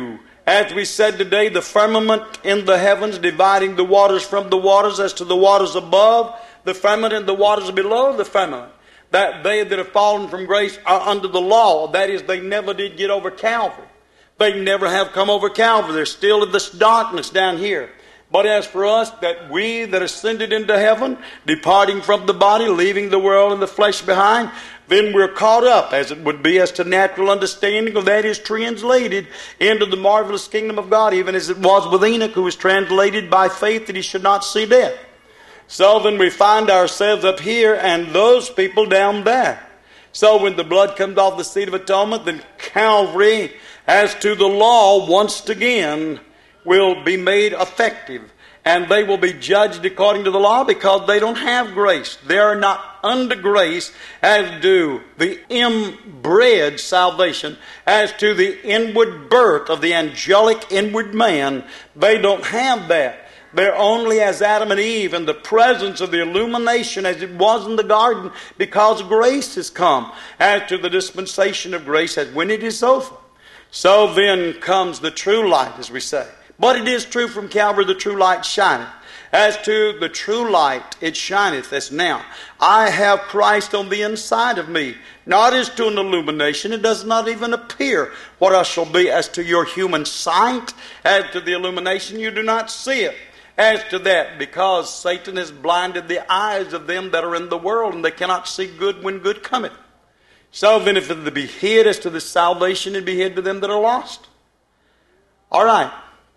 Speaker 1: we said today, the firmament in the heavens dividing the waters from the waters, as to the waters above the firmament and the waters below the firmament, that they that have fallen from grace are under the law. That is, they never did get over Calvary. They never have come over Calvary. They're still in this darkness down here. But as for us, that we that ascended into heaven, departing from the body, leaving the world and the flesh behind, then we're caught up, as it would be, as to natural understanding, of that is translated into the marvelous kingdom of God, even as it was with Enoch, who was translated by faith that he should not see death. So then we find ourselves up here and those people down there. So when the blood comes off the seat of atonement, then Calvary, as to the law, once again, will be made effective. And they will be judged according to the law, because they don't have grace. They are not under grace, as do the inbred salvation, as to the inward birth of the angelic inward man. They don't have that. They're only as Adam and Eve in the presence of the illumination as it was in the garden, because grace has come. As to the dispensation of grace, as when it is over. So then comes the true light, as we say. But it is true from Calvary, the true light shineth. As to the true light, it shineth as now. I have Christ on the inside of me. Not as to an illumination. It does not even appear what I shall be as to your human sight. As to the illumination, you do not see it. As to that, because Satan has blinded the eyes of them that are in the world, and they cannot see good when good cometh. So then, if it be hid as to the salvation, it be hid to them that are lost. All right.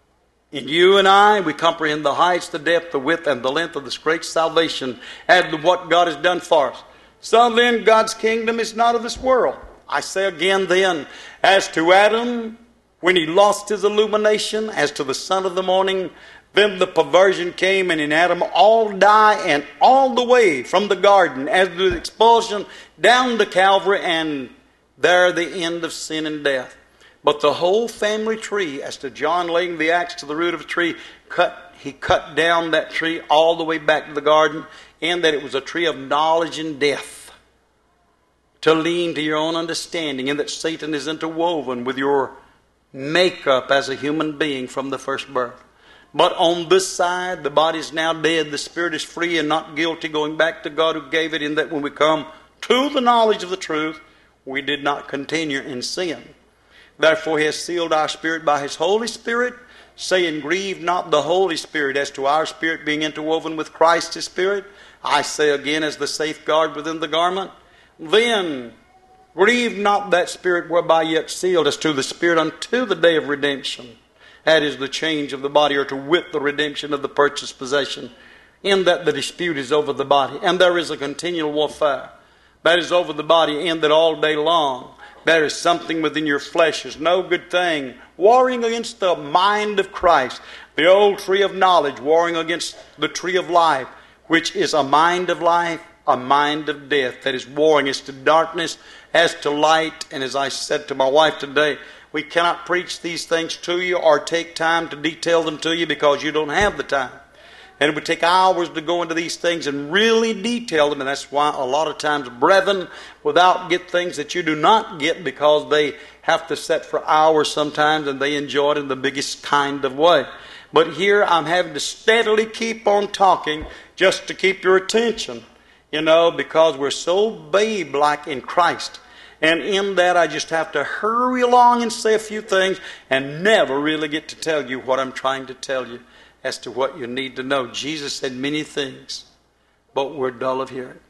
Speaker 1: In you and I, we comprehend the heights, the depth, the width, and the length of this great salvation and what God has done for us. So then, God's kingdom is not of this world. I say again then, as to Adam, when he lost his illumination, as to the son of the morning, then the perversion came, and in Adam all die, and all the way from the garden, as to the expulsion, down to Calvary, and there the end of sin and death. But the whole family tree, as to John laying the axe to the root of a tree, he cut down that tree all the way back to the garden, in that it was a tree of knowledge and death, to lean to your own understanding, and that Satan is interwoven with your makeup as a human being from the first birth. But on this side, the body is now dead, the spirit is free and not guilty, going back to God who gave it, in that when we come to the knowledge of the truth, we did not continue in sin. Therefore he has sealed our spirit by his Holy Spirit, saying, grieve not the Holy Spirit. As to our spirit being interwoven with Christ's Spirit, I say again, as the safeguard within the garment, then grieve not that spirit whereby yet sealed, as to the Spirit unto the day of redemption. That is the change of the body, or to wit the redemption of the purchased possession. In that the dispute is over the body, and there is a continual warfare that is over the body, in that all day long there is something within your flesh, is no good thing, warring against the mind of Christ. The old tree of knowledge warring against the tree of life, which is a mind of life, a mind of death, that is warring as to darkness, as to light. And as I said to my wife today, we cannot preach these things to you or take time to detail them to you, because you don't have the time. And it would take hours to go into these things and really detail them. And that's why a lot of times brethren without get things that you do not get, because they have to sit for hours sometimes, and they enjoy it in the biggest kind of way. But here I'm having to steadily keep on talking just to keep your attention, because we're so babe-like in Christ. And in that I just have to hurry along and say a few things and never really get to tell you what I'm trying to tell you as to what you need to know. Jesus said many things, but we're dull of hearing.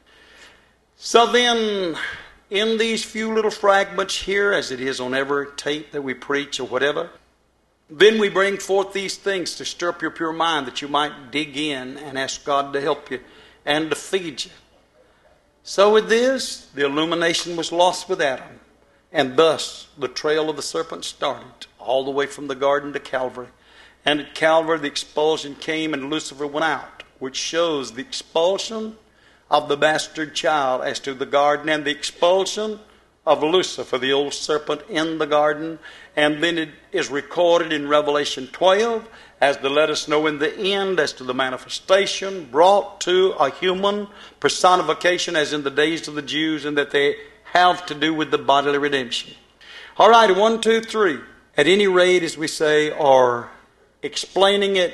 Speaker 1: So then, in these few little fragments here, as it is on every tape that we preach or whatever, then we bring forth these things to stir up your pure mind, that you might dig in and ask God to help you and to feed you. So with this, the illumination was lost with Adam, and thus the trail of the serpent started all the way from the garden to Calvary. And at Calvary the expulsion came, and Lucifer went out, which shows the expulsion of the bastard child as to the garden, and the expulsion of Lucifer, the old serpent, in the garden. And then it is recorded in Revelation 12 as to let us know in the end as to the manifestation brought to a human personification as in the days of the Jews, and that they have to do with the bodily redemption. All right, 1, 2, 3. At any rate, as we say, or explaining it,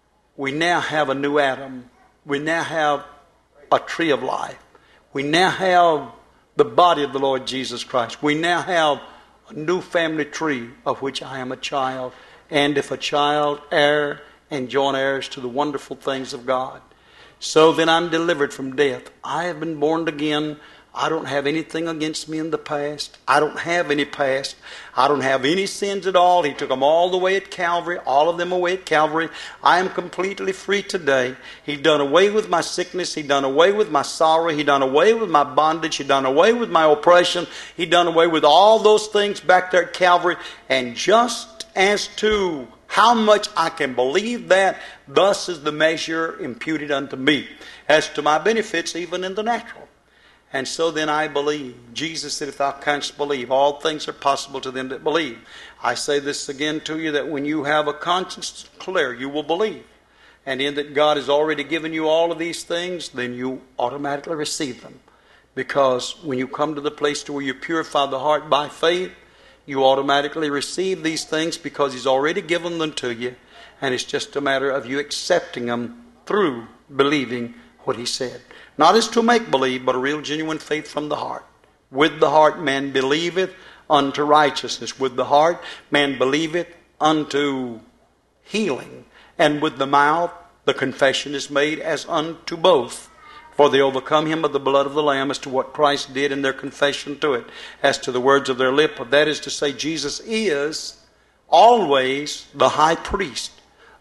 Speaker 1: we now have a new Adam. We now have a tree of life. We now have the body of the Lord Jesus Christ. We now have a new family tree, of which I am a child. And if a child, heir, and joint heirs to the wonderful things of God. So then I'm delivered from death. I have been born again. I don't have anything against me in the past. I don't have any past. I don't have any sins at all. He took them all the way at Calvary, all of them away at Calvary. I am completely free today. He done away with my sickness. He done away with my sorrow. He done away with my bondage. He done away with my oppression. He done away with all those things back there at Calvary. And just as to how much I can believe that, thus is the measure imputed unto me, as to my benefits even in the natural. And so then I believe. Jesus said, if thou canst believe, all things are possible to them that believe. I say this again to you, that when you have a conscience clear, you will believe. And in that God has already given you all of these things, then you automatically receive them. Because when you come to the place to where you purify the heart by faith, you automatically receive these things because He's already given them to you. And it's just a matter of you accepting them through believing what He said. Not as to make believe, but a real genuine faith from the heart. With the heart man believeth unto righteousness. With the heart man believeth unto healing. And with the mouth the confession is made as unto both. For they overcome him of the blood of the Lamb, as to what Christ did in their confession to it, as to the words of their lip. That is to say, Jesus is always the high priest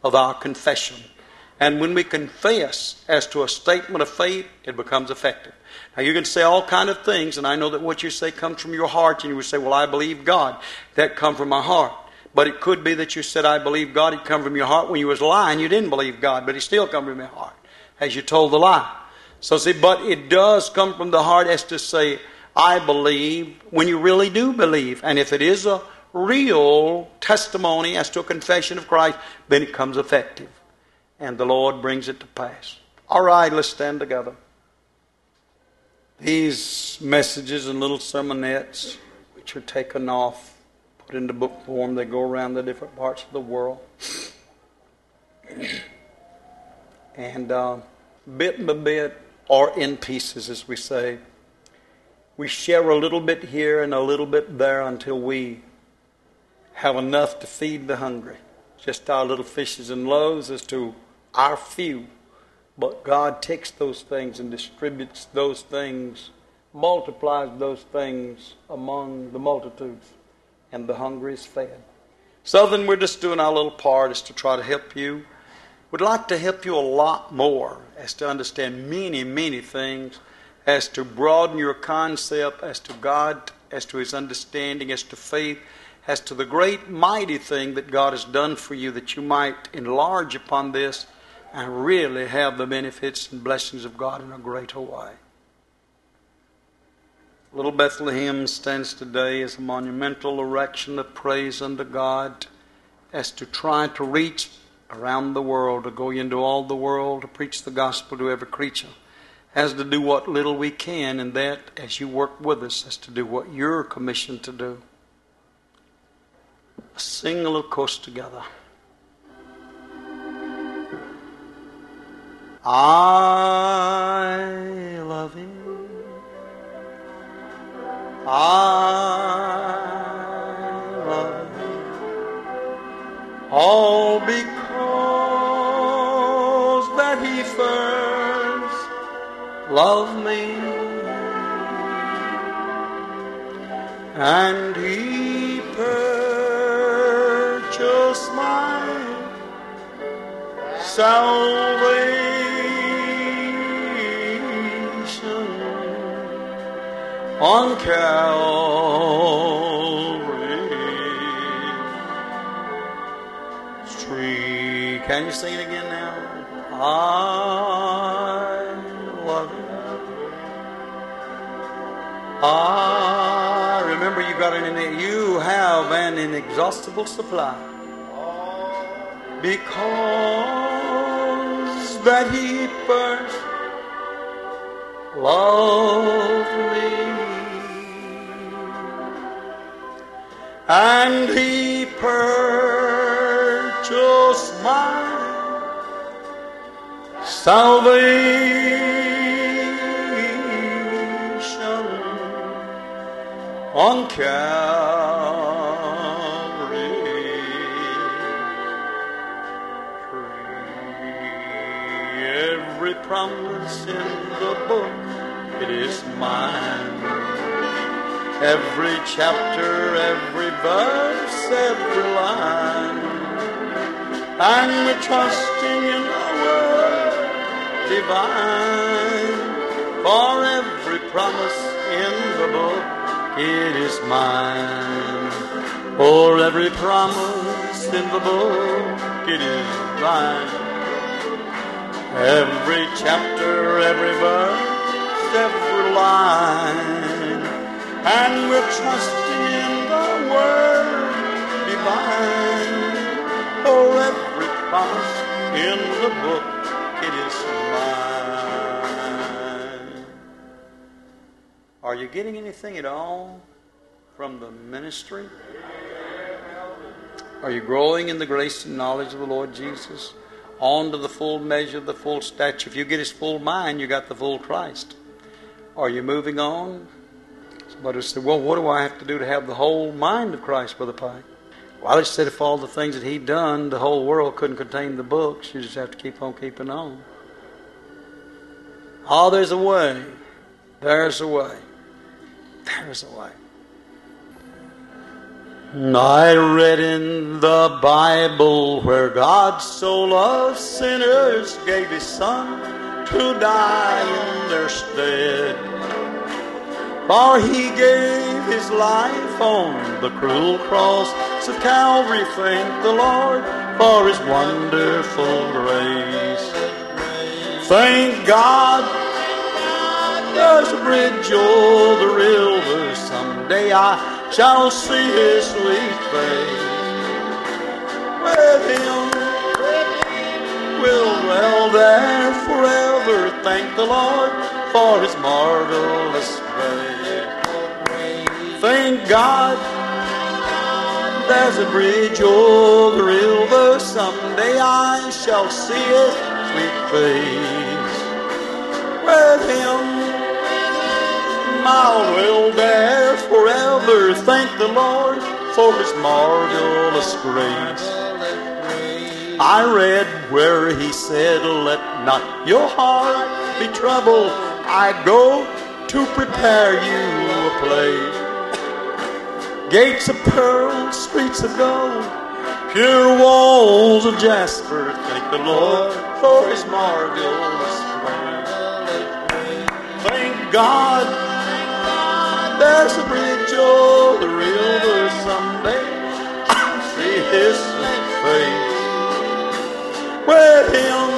Speaker 1: of our confession. And when we confess as to a statement of faith, it becomes effective. Now you can say all kind of things, and I know that what you say comes from your heart, and you would say, well, I believe God. That come from my heart. But it could be that you said, I believe God. It come from your heart when you was lying. You didn't believe God, but it still come from your heart as you told the lie. So see, but it does come from the heart as to say, I believe, when you really do believe. And if it is a real testimony as to a confession of Christ, then it comes effective. And the Lord brings it to pass. All right, let's stand together. These messages and little sermonettes, which are taken off, put into book form, they go around the different parts of the world. And bit by bit, or in pieces, as we say, we share a little bit here and a little bit there until we have enough to feed the hungry. Just our little fishes and loaves as to our few. But God takes those things and distributes those things, multiplies those things among the multitudes, and the hungry is fed. So then we're just doing our little part is to try to help you. We'd like to help you a lot more as to understand many, many things, as to broaden your concept as to God, as to His understanding, as to faith, as to the great mighty thing that God has done for you, that you might enlarge upon this and really have the benefits and blessings of God in a greater way. Little Bethlehem stands today as a monumental erection of praise unto God, as to try to reach around the world, to go into all the world, to preach the gospel to every creature, as to do what little we can, and that as you work with us, as to do what you're commissioned to do. Let's sing a little chorus together. I love Him. I love Him. All because that He first loved me, and He purchased my salvation on Calvary's tree. Can you sing it again now? I love Him. Ah, remember you got you have an inexhaustible supply. Because that He first loved me, and He purchased my salvation on Calvary's tree. Every promise in the book, it is mine. Every chapter, every verse, every line. And we're trusting in the Word divine. For every promise in the book, it is mine. For every promise in the book, it is thine. Every chapter, every verse, every line. And we're trusting in the Word divine. For every promise in the book, it is mine. Are you getting anything at all from the ministry? Are you growing in the grace and knowledge of the Lord Jesus? On to the full measure, the full stature. If you get His full mind, you got the full Christ. Are you moving on? Somebody said, well, what do I have to do to have the whole mind of Christ, Brother Pike? Well, it said if all the things that He'd done, the whole world couldn't contain the books. You just have to keep on keeping on. Oh, there's a way. There's a way. There's a way. I read in the Bible where God so loved sinners, gave His Son to die in their stead. For He gave His life on the cruel cross of Calvary. Thank the Lord for His wonderful grace. Thank God there's a bridge over the river. Someday I shall see His sweet face. With Him we'll dwell there forever. Thank the Lord for His marvelous grace. Thank God there's a bridge over the river. Someday I shall see His sweet face. With Him I'll dwell there forever. Thank the Lord for His marvelous grace. I read where He said, let not your heart be troubled. I go to prepare you a place. Gates of pearl, streets of gold, pure walls of jasper. Thank the Lord for His marvelous grace. Thank God there's a bridge over the river. Someday I'll see His sweet face. With Him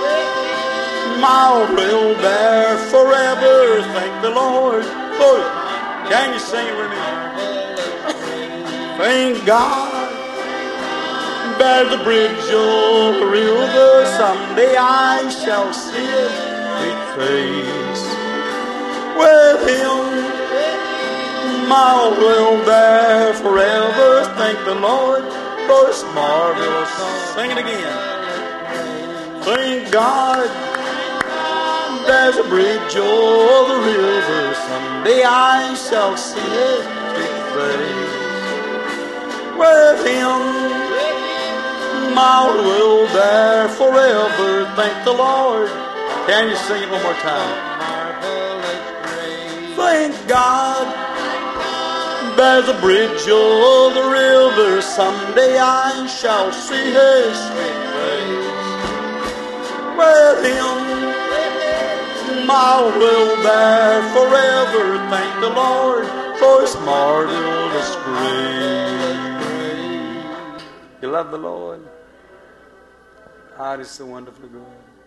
Speaker 1: I'll dwell there forever. Thank the Lord for it. Can you sing it with me? Thank God there's a bridge over the river. Someday I shall see His sweet face. With Him I'll dwell there forever. Thank the Lord for His marvelous. Sing it again. Thank God there's a bridge over the river. Someday I shall see His sweet face. With Him I'll dwell there forever. Thank the Lord. Can you sing it one more time? Thank God there's a bridge over the river. Someday I shall see His sweet face. With Him I'll dwell there forever. Thank the Lord for His marvelous grace. You love the Lord? God is so wonderfully good.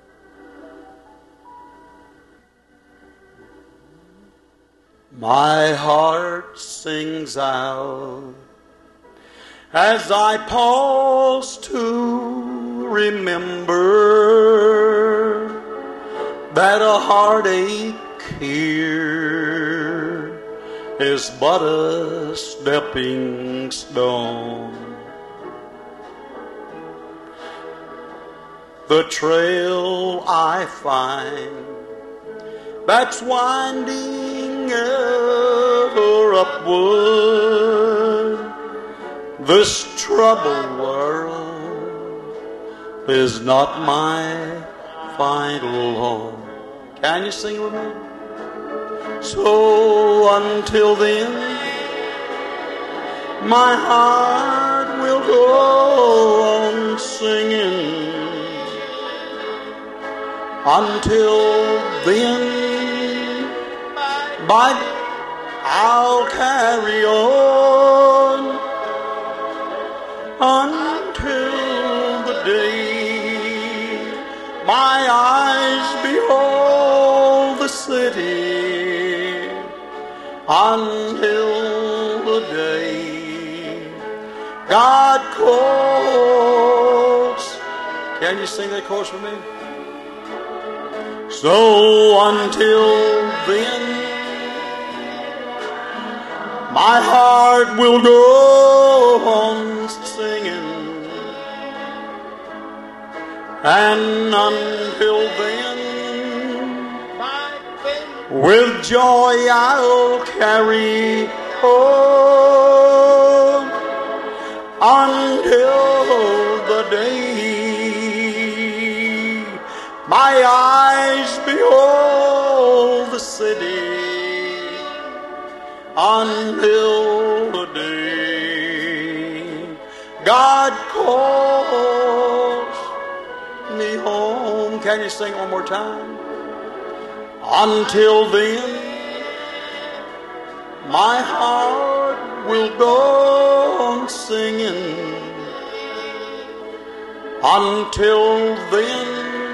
Speaker 1: My heart sings out as I pause to remember that a heartache here is but a stepping stone. The trail I find that's winding ever upward. This troubled world is not my final home. Can you sing with me? So until then, my heart will go on singing. Until then, but I'll carry on until the day my eyes behold the city, until the day God calls. Can you sing that chorus for me? So until then, my heart will go on singing, and until then, with joy I'll carry on until the day my eyes behold the city, until the day God calls me home. Can you sing one more time? Until then, my heart will go on singing. Until then,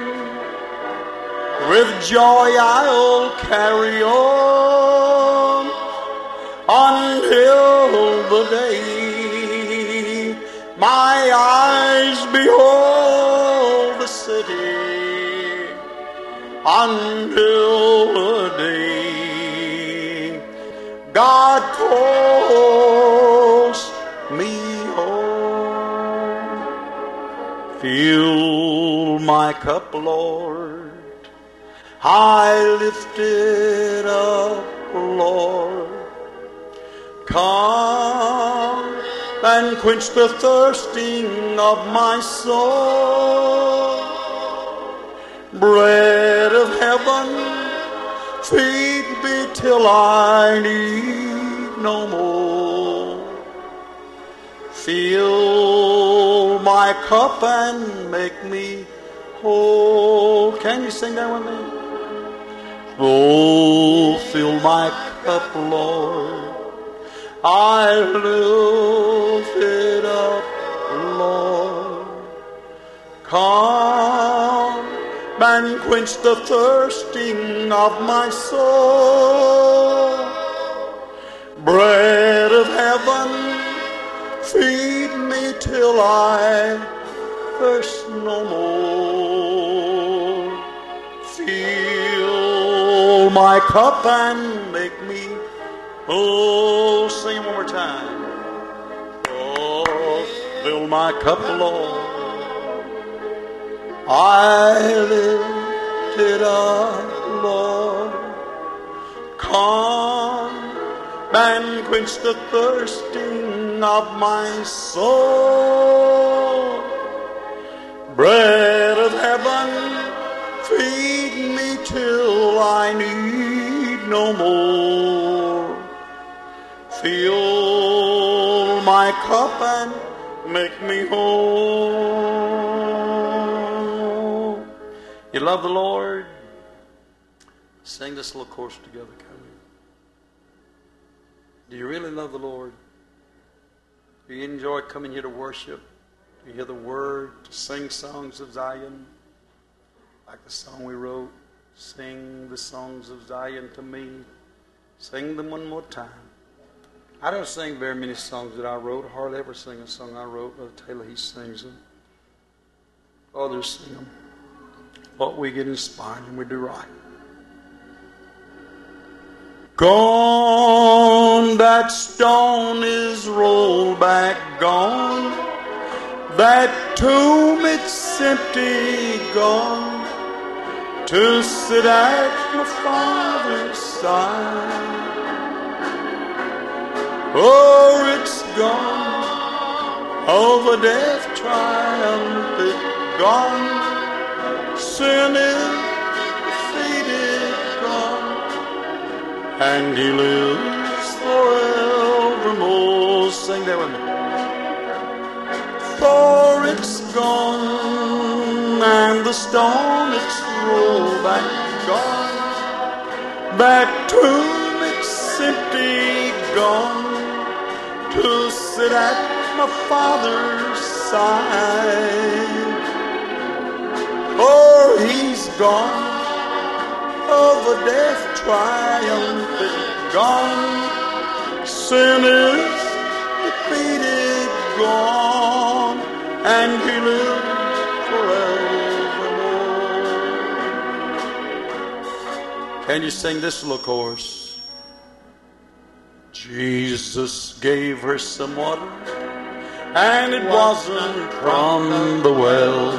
Speaker 1: with joy I'll carry on until the day my eyes behold the city. Until the day God calls me home. Fill my cup, Lord, I lift it up, Lord. Come and quench the thirsting of my soul. Bread of heaven, feed me till I need no more. Fill my cup and make me whole. Can you sing that with me? Oh, fill my cup, Lord, I lift it up, Lord. Come and quench the thirsting of my soul. Bread of heaven, feed me till I thirst no more. Fill my cup and make me whole. Sing it one more time. Oh, fill my cup, Lord, I lift it up, Lord. Come and quench the thirsting of my soul. Bread of heaven, feed me till I need no more. Fill my cup and make me whole. You love the Lord? Sing this little chorus together, can we? Do you really love the Lord? Do you enjoy coming here to worship? Do you hear the word? To sing songs of Zion? Like the song we wrote, sing the songs of Zion to me. Sing them one more time. I don't sing very many songs that I wrote. Hardly ever sing a song I wrote. Brother Taylor, he sings them. Others sing them. But we get inspired and we do right. Gone, that stone is rolled back, gone. That tomb, it's empty, gone. To sit at my Father's side. Oh, it's gone. Over death triumphant, gone. Sin is defeated, gone. And He lives forevermore. Sing that with me. For it's gone, and the stone, it's rolled back, gone. That tomb, it's empty, gone. To sit at my Father's side. Oh, He's gone. Over death triumphant, gone. Sin is defeated, gone. And He lives forevermore. Can you sing this little chorus? Jesus gave her some water, and it wasn't from the well.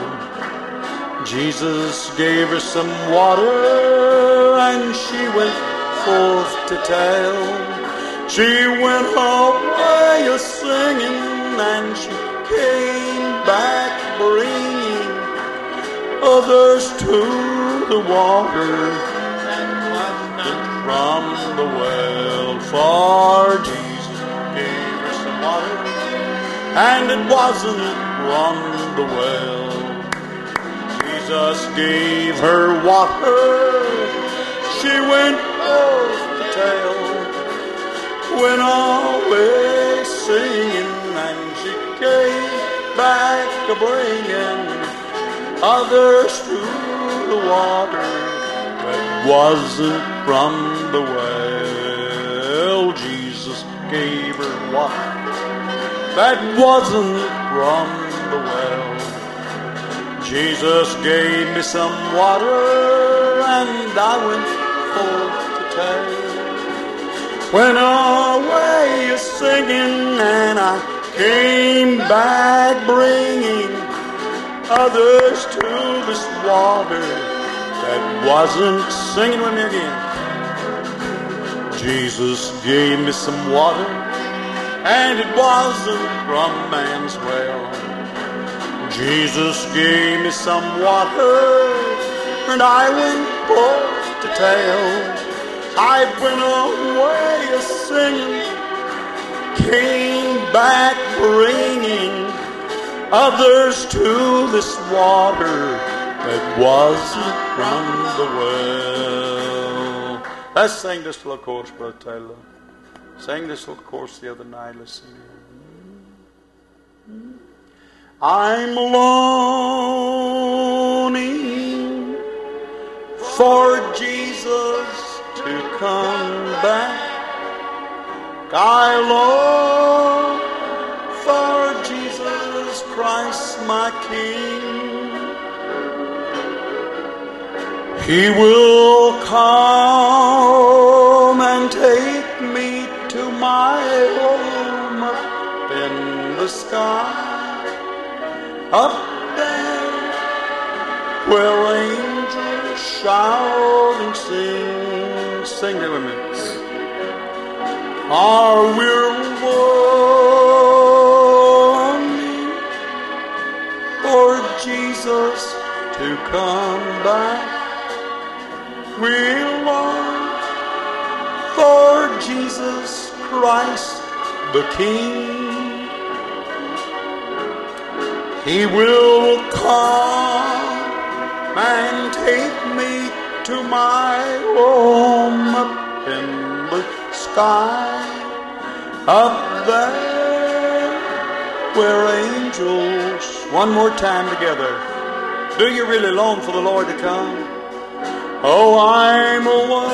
Speaker 1: Jesus gave her some water, and she went forth to tell. She went her way a singing, and she came back bringing others to the water from the well. For Jesus gave her some water, and it wasn't from the well. Jesus gave her water, she went off to tell, went away singing, and she came back a bringing others to the water that wasn't from the well. Jesus gave her water that wasn't from the well. Jesus gave me some water, and I went forth to tell, went away singing, and I came back bringing others to this water that wasn't, singing with me again. Jesus gave me some water, and it wasn't from man's well. Jesus gave me some water, and I went forth to tell. I went away singing, came back bringing others to this water that wasn't from the well. Let's sing this little chorus, Brother Taylor. Sang this little chorus the other night. Let's sing it. I'm longing for Jesus to come back. I long for Jesus Christ my King. He will come and take me to my home up in the sky, up there where angels shout and sing. Sing it with me. We're longing for Jesus to come back. We long for Jesus Christ the King. He will come and take me to my home up in the sky, up there where angels. One more time together. Do you really long for the Lord to come? Oh, I'm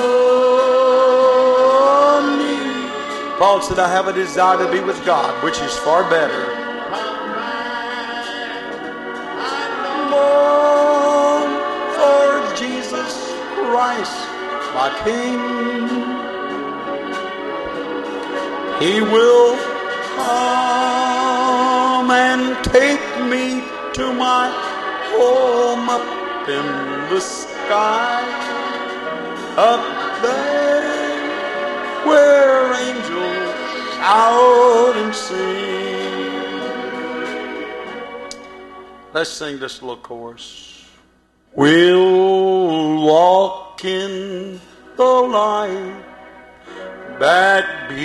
Speaker 1: longing. Paul said, I have a desire to be with God, which is far better. Long for Jesus Christ, my King. He will come and take me to my home up in the sky, up there where angels shout and sing. Let's sing this little chorus. We'll walk in the light, that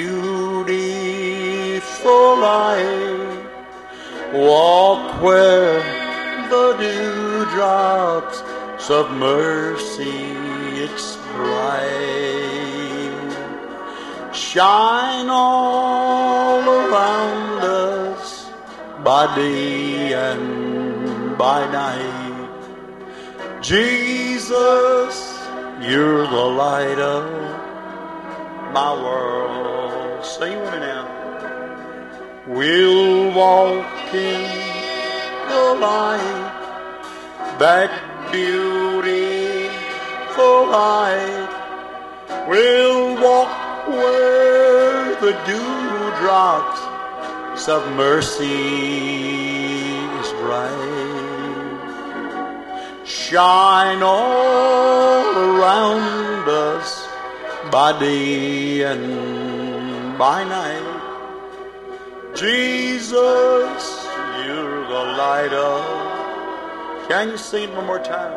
Speaker 1: beautiful light, walk where the dewdrops of mercy it's bright, shine all around us by day and by night. Jesus, you're the light of my world. Sing with me now. We'll walk in the light, that beautiful light. We'll walk where the dewdrops of mercy is bright, shine all around us by day and by night. Jesus, you're the light of. Can you sing it one more time?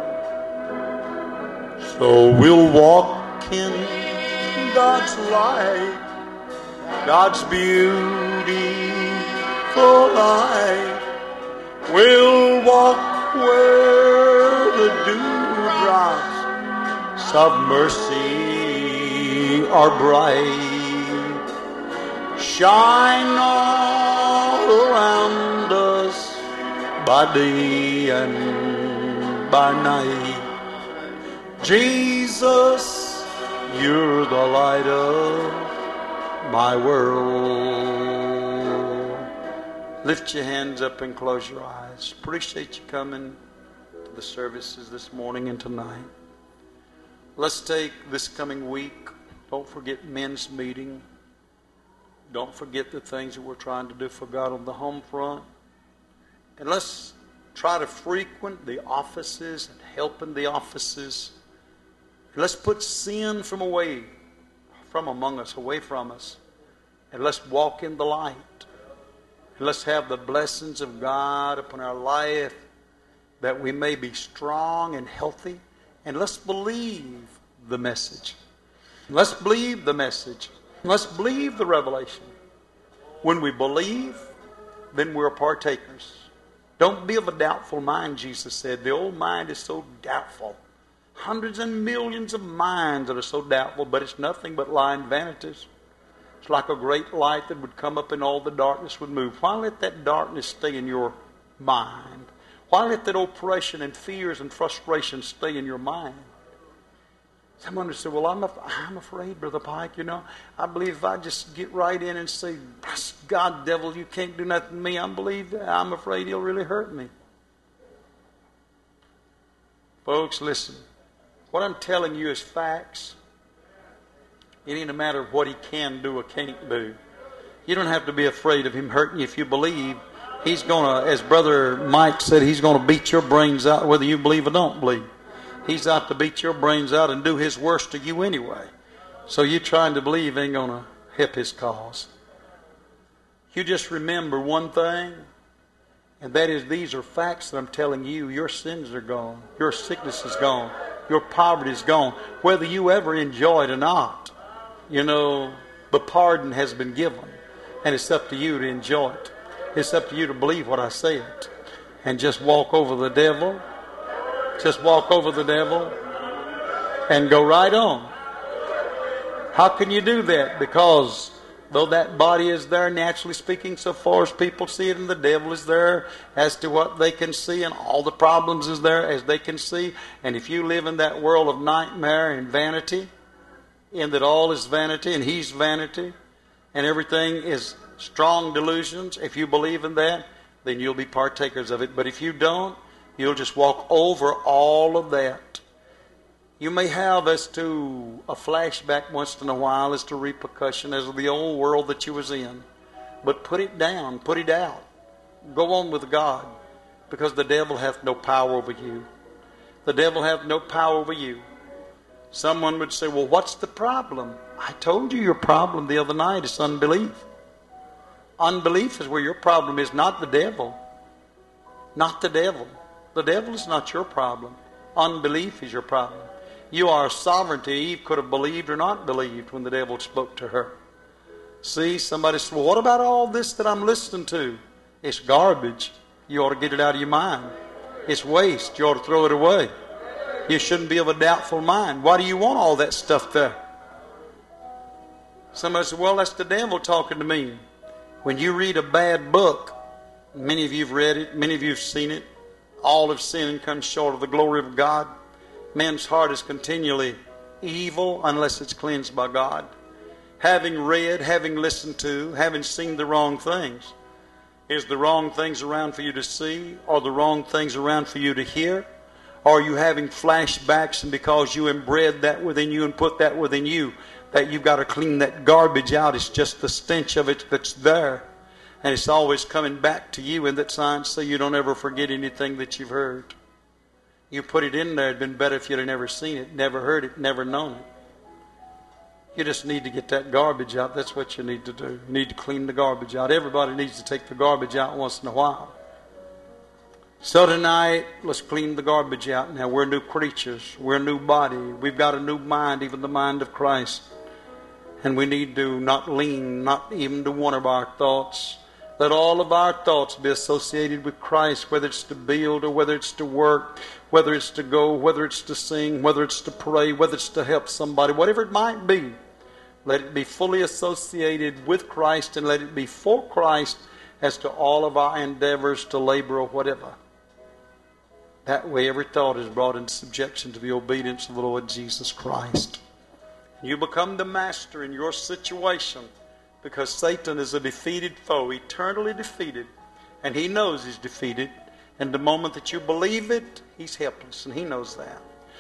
Speaker 1: So we'll walk in God's light, God's beautiful for life. We'll walk where the dewdrops of mercy are bright. Shine all around us by day and by night. Jesus, you're the light of my world. Lift your hands up and close your eyes. Appreciate you coming to the services this morning and tonight. Let's take this coming week. Don't forget men's meeting. Don't forget the things that we're trying to do for God on the home front. And let's try to frequent the offices and help in the offices. And let's put sin from among us, away from us. And let's walk in the light. And let's have the blessings of God upon our life that we may be strong and healthy. And let's believe the message. Let's believe the message. Let's believe the revelation. When we believe, then we're partakers. Don't be of a doubtful mind, Jesus said. The old mind is so doubtful. Hundreds and millions of minds that are so doubtful, but it's nothing but lying vanities. It's like a great light that would come up and all the darkness would move. Why let that darkness stay in your mind? Why let that oppression and fears and frustration stay in your mind? Someone would say, well, I'm afraid, Brother Pike, I believe if I just get right in and say, God, devil, you can't do nothing to me, I'm afraid he'll really hurt me. Folks, listen. What I'm telling you is facts. It ain't a matter of what he can do or can't do. You don't have to be afraid of him hurting you if you believe. He's going to, as Brother Mike said, he's going to beat your brains out whether you believe or don't believe. He's out to beat your brains out and do his worst to you anyway. So you trying to believe ain't going to help his cause. You just remember one thing, and that is these are facts that I'm telling you. Your sins are gone. Your sickness is gone. Your poverty is gone. Whether you ever enjoy it or not, the pardon has been given. And it's up to you to enjoy it. It's up to you to believe what I said. And just walk over the devil. Just walk over the devil and go right on. How can you do that? Because though that body is there, naturally speaking, so far as people see it, and the devil is there as to what they can see, and all the problems is there as they can see. And if you live in that world of nightmare and vanity, in that all is vanity and he's vanity, and everything is strong delusions, if you believe in that, then you'll be partakers of it. But if you don't, you'll just walk over all of that. You may have as to a flashback once in a while as to repercussion as of the old world that you was in. But put it down, put it out. Go on with God, because the devil hath no power over you. The devil hath no power over you. Someone would say, well, what's the problem? I told you your problem the other night is unbelief. Unbelief is where your problem is, not the devil. Not the devil. The devil is not your problem. Unbelief is your problem. You are sovereignty. Eve could have believed or not believed when the devil spoke to her. See, somebody said, well, what about all this that I'm listening to? It's garbage. You ought to get it out of your mind. It's waste. You ought to throw it away. You shouldn't be of a doubtful mind. Why do you want all that stuff there? Somebody said, well, that's the devil talking to me. When you read a bad book, many of you have read it, many of you have seen it, all have sinned and come short of the glory of God. Man's heart is continually evil unless it's cleansed by God. Having read, having listened to, having seen the wrong things. Is the wrong things around for you to see, or the wrong things around for you to hear? Or are you having flashbacks, and because you inbred that within you and put that within you, that you've got to clean that garbage out? It's just the stench of it that's there. And it's always coming back to you, and that science say you don't ever forget anything that you've heard. You put it in there, it'd been better if you'd have never seen it, never heard it, never known it. You just need to get that garbage out. That's what you need to do. You need to clean the garbage out. Everybody needs to take the garbage out once in a while. So tonight, let's clean the garbage out. Now, we're new creatures. We're a new body. We've got a new mind, even the mind of Christ. And we need to not lean, not even to one of our thoughts, Let all of our thoughts be associated with Christ, whether it's to build or whether it's to work, whether it's to go, whether it's to sing, whether it's to pray, whether it's to help somebody, whatever it might be. Let it be fully associated with Christ, and let it be for Christ as to all of our endeavors to labor or whatever. That way every thought is brought into subjection to the obedience of the Lord Jesus Christ. You become the master in your situation, because Satan is a defeated foe, eternally defeated, and he knows he's defeated. And the moment that you believe it, he's helpless, and he knows that.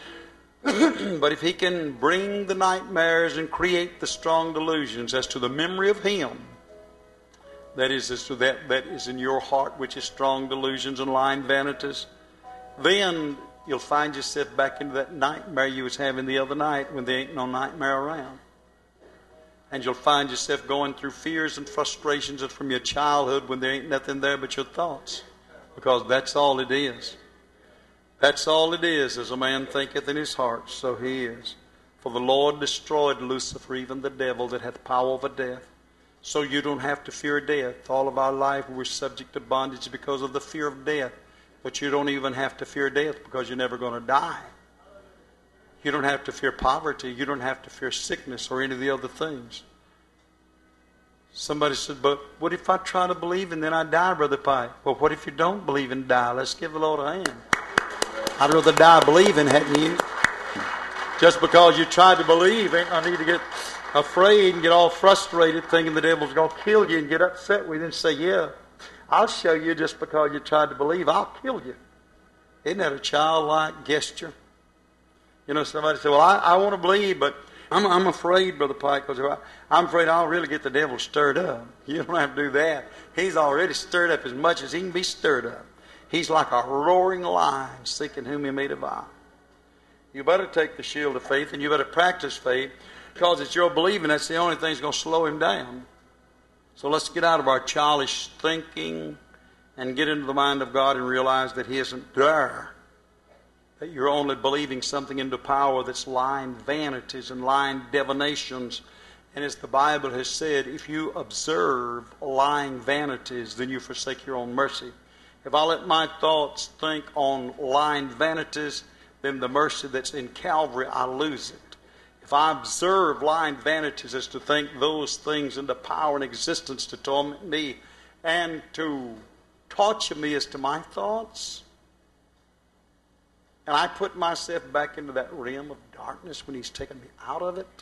Speaker 1: But if he can bring the nightmares and create the strong delusions as to the memory of him, that is, as to that is in your heart, which is strong delusions and lying vanities, then you'll find yourself back into that nightmare you was having the other night when there ain't no nightmare around. And you'll find yourself going through fears and frustrations from your childhood when there ain't nothing there but your thoughts. Because that's all it is. That's all it is. As a man thinketh in his heart, so he is. For the Lord destroyed Lucifer, even the devil that hath power over death. So you don't have to fear death. All of our life we're subject to bondage because of the fear of death. But you don't even have to fear death because you're never going to die. You don't have to fear poverty. You don't have to fear sickness or any of the other things. Somebody said, but what if I try to believe and then I die, Brother Pike? Well, what if you don't believe and die? Let's give the Lord a hand. I'd rather die believing, hadn't you? Just because you tried to believe, ain't no need to get afraid and get all frustrated thinking the devil's going to kill you and get upset with you and say, yeah, I'll show you just because you tried to believe, I'll kill you. Isn't that a childlike gesture? You know, somebody said, well, I want to believe, but I'm afraid, Brother Pike, because I'm afraid I'll really get the devil stirred up. You don't have to do that. He's already stirred up as much as he can be stirred up. He's like a roaring lion seeking whom he may devour. You better take the shield of faith and you better practice faith, because it's your believing that's the only thing that's going to slow him down. So let's get out of our childish thinking and get into the mind of God and realize that he isn't there. That you're only believing something into power that's lying vanities and lying divinations. And as the Bible has said, if you observe lying vanities, then you forsake your own mercy. If I let my thoughts think on lying vanities, then the mercy that's in Calvary, I lose it. If I observe lying vanities as to think those things into power and existence to torment me and to torture me as to my thoughts, and I put myself back into that realm of darkness when he's taken me out of it,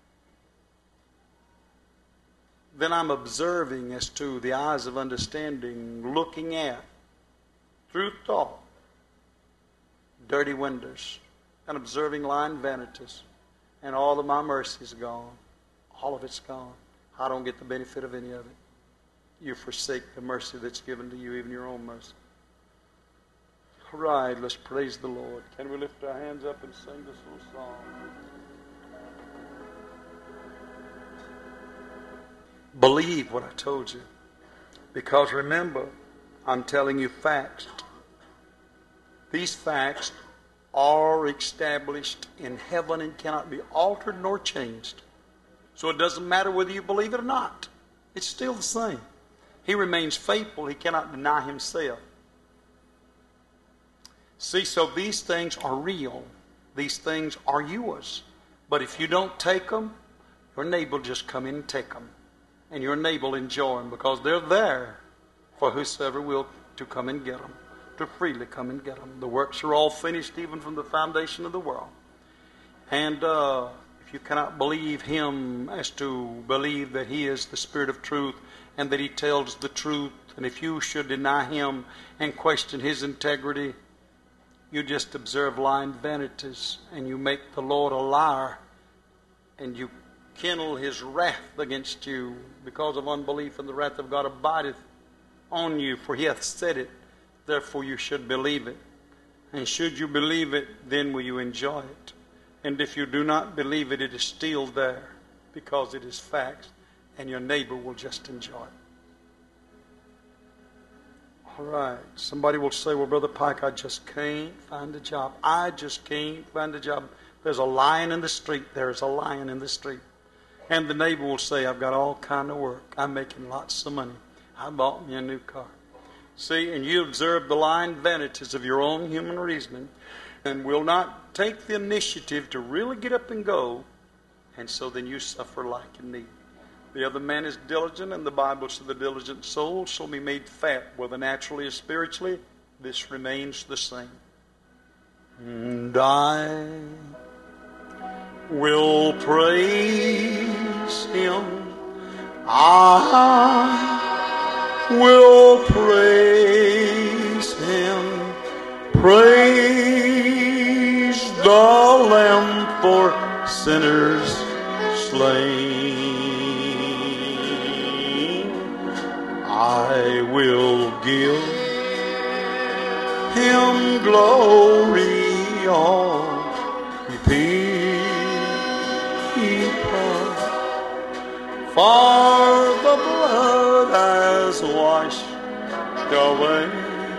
Speaker 1: then I'm observing as to the eyes of understanding, looking at, through thought, dirty windows, and observing lying vanities, and all of my mercy is gone. All of it's gone. I don't get the benefit of any of it. You forsake the mercy that's given to you, even your own mercy. All right, let's praise the Lord. Can we lift our hands up and sing this little song? Believe what I told you. Because remember, I'm telling you facts. These facts are established in heaven and cannot be altered nor changed. So it doesn't matter whether you believe it or not. It's still the same. He remains faithful. He cannot deny himself. See, so these things are real. These things are yours. But if you don't take them, your neighbor will just come in and take them. And your neighbor will enjoy them because they're there for whosoever will to come and get them, to freely come and get them. The works are all finished even from the foundation of the world. And if you cannot believe him as to believe that he is the Spirit of truth and that he tells the truth, and if you should deny him and question his integrity, you just observe lying vanities, and you make the Lord a liar, and you kindle his wrath against you because of unbelief, and the wrath of God abideth on you, for he hath said it, therefore you should believe it. And should you believe it, then will you enjoy it. And if you do not believe it, it is still there, because it is facts, and your neighbor will just enjoy it. All right. Somebody will say, well, Brother Pike, I just can't find a job. I just can't find a job. There's a lion in the street. There's a lion in the street. And the neighbor will say, I've got all kind of work. I'm making lots of money. I bought me a new car. See, and you observe the lying vanities of your own human reasoning and will not take the initiative to really get up and go, and so then you suffer lack and need. The other man is diligent, and the Bible says the diligent soul shall be made fat, whether naturally or spiritually. This remains the same. And I will praise Him. I will praise Him. Praise the Lamb for sinners slain. I will give Him glory, all people, for the blood has washed away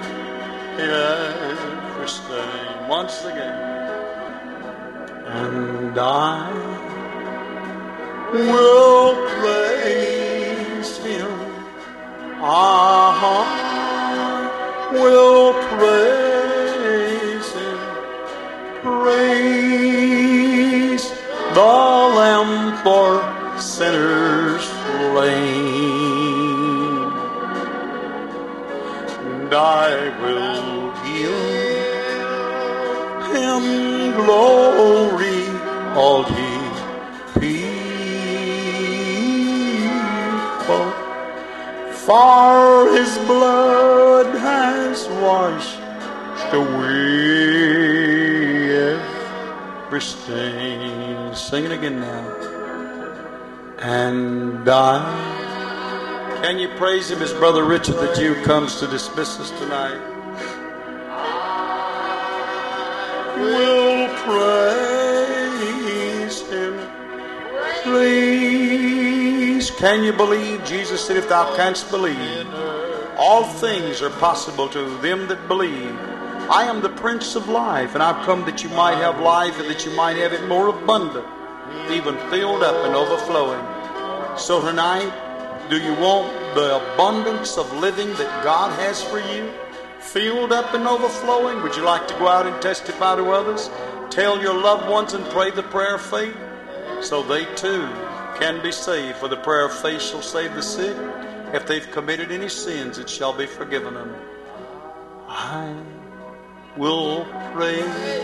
Speaker 1: every stain. Once again. And I will praise Him. I will praise Him. Praise the Lamb for sinners slain. And I will give Him glory, all ye people, for His blood has washed away every stain. Sing it again now. And I. Can you praise Him as Brother Richard the Jew comes to dismiss us tonight? Will praise Him. Please. Can you believe? Jesus said, if thou canst believe, all things are possible to them that believe. I am the Prince of Life, and I've come that you might have life and that you might have it more abundant, even filled up and overflowing. So tonight, do you want the abundance of living that God has for you? Filled up and overflowing? Would you like to go out and testify to others? Tell your loved ones and pray the prayer of faith so they too can be saved. For the prayer of faith shall save the sick. If they've committed any sins, it shall be forgiven them. I will praise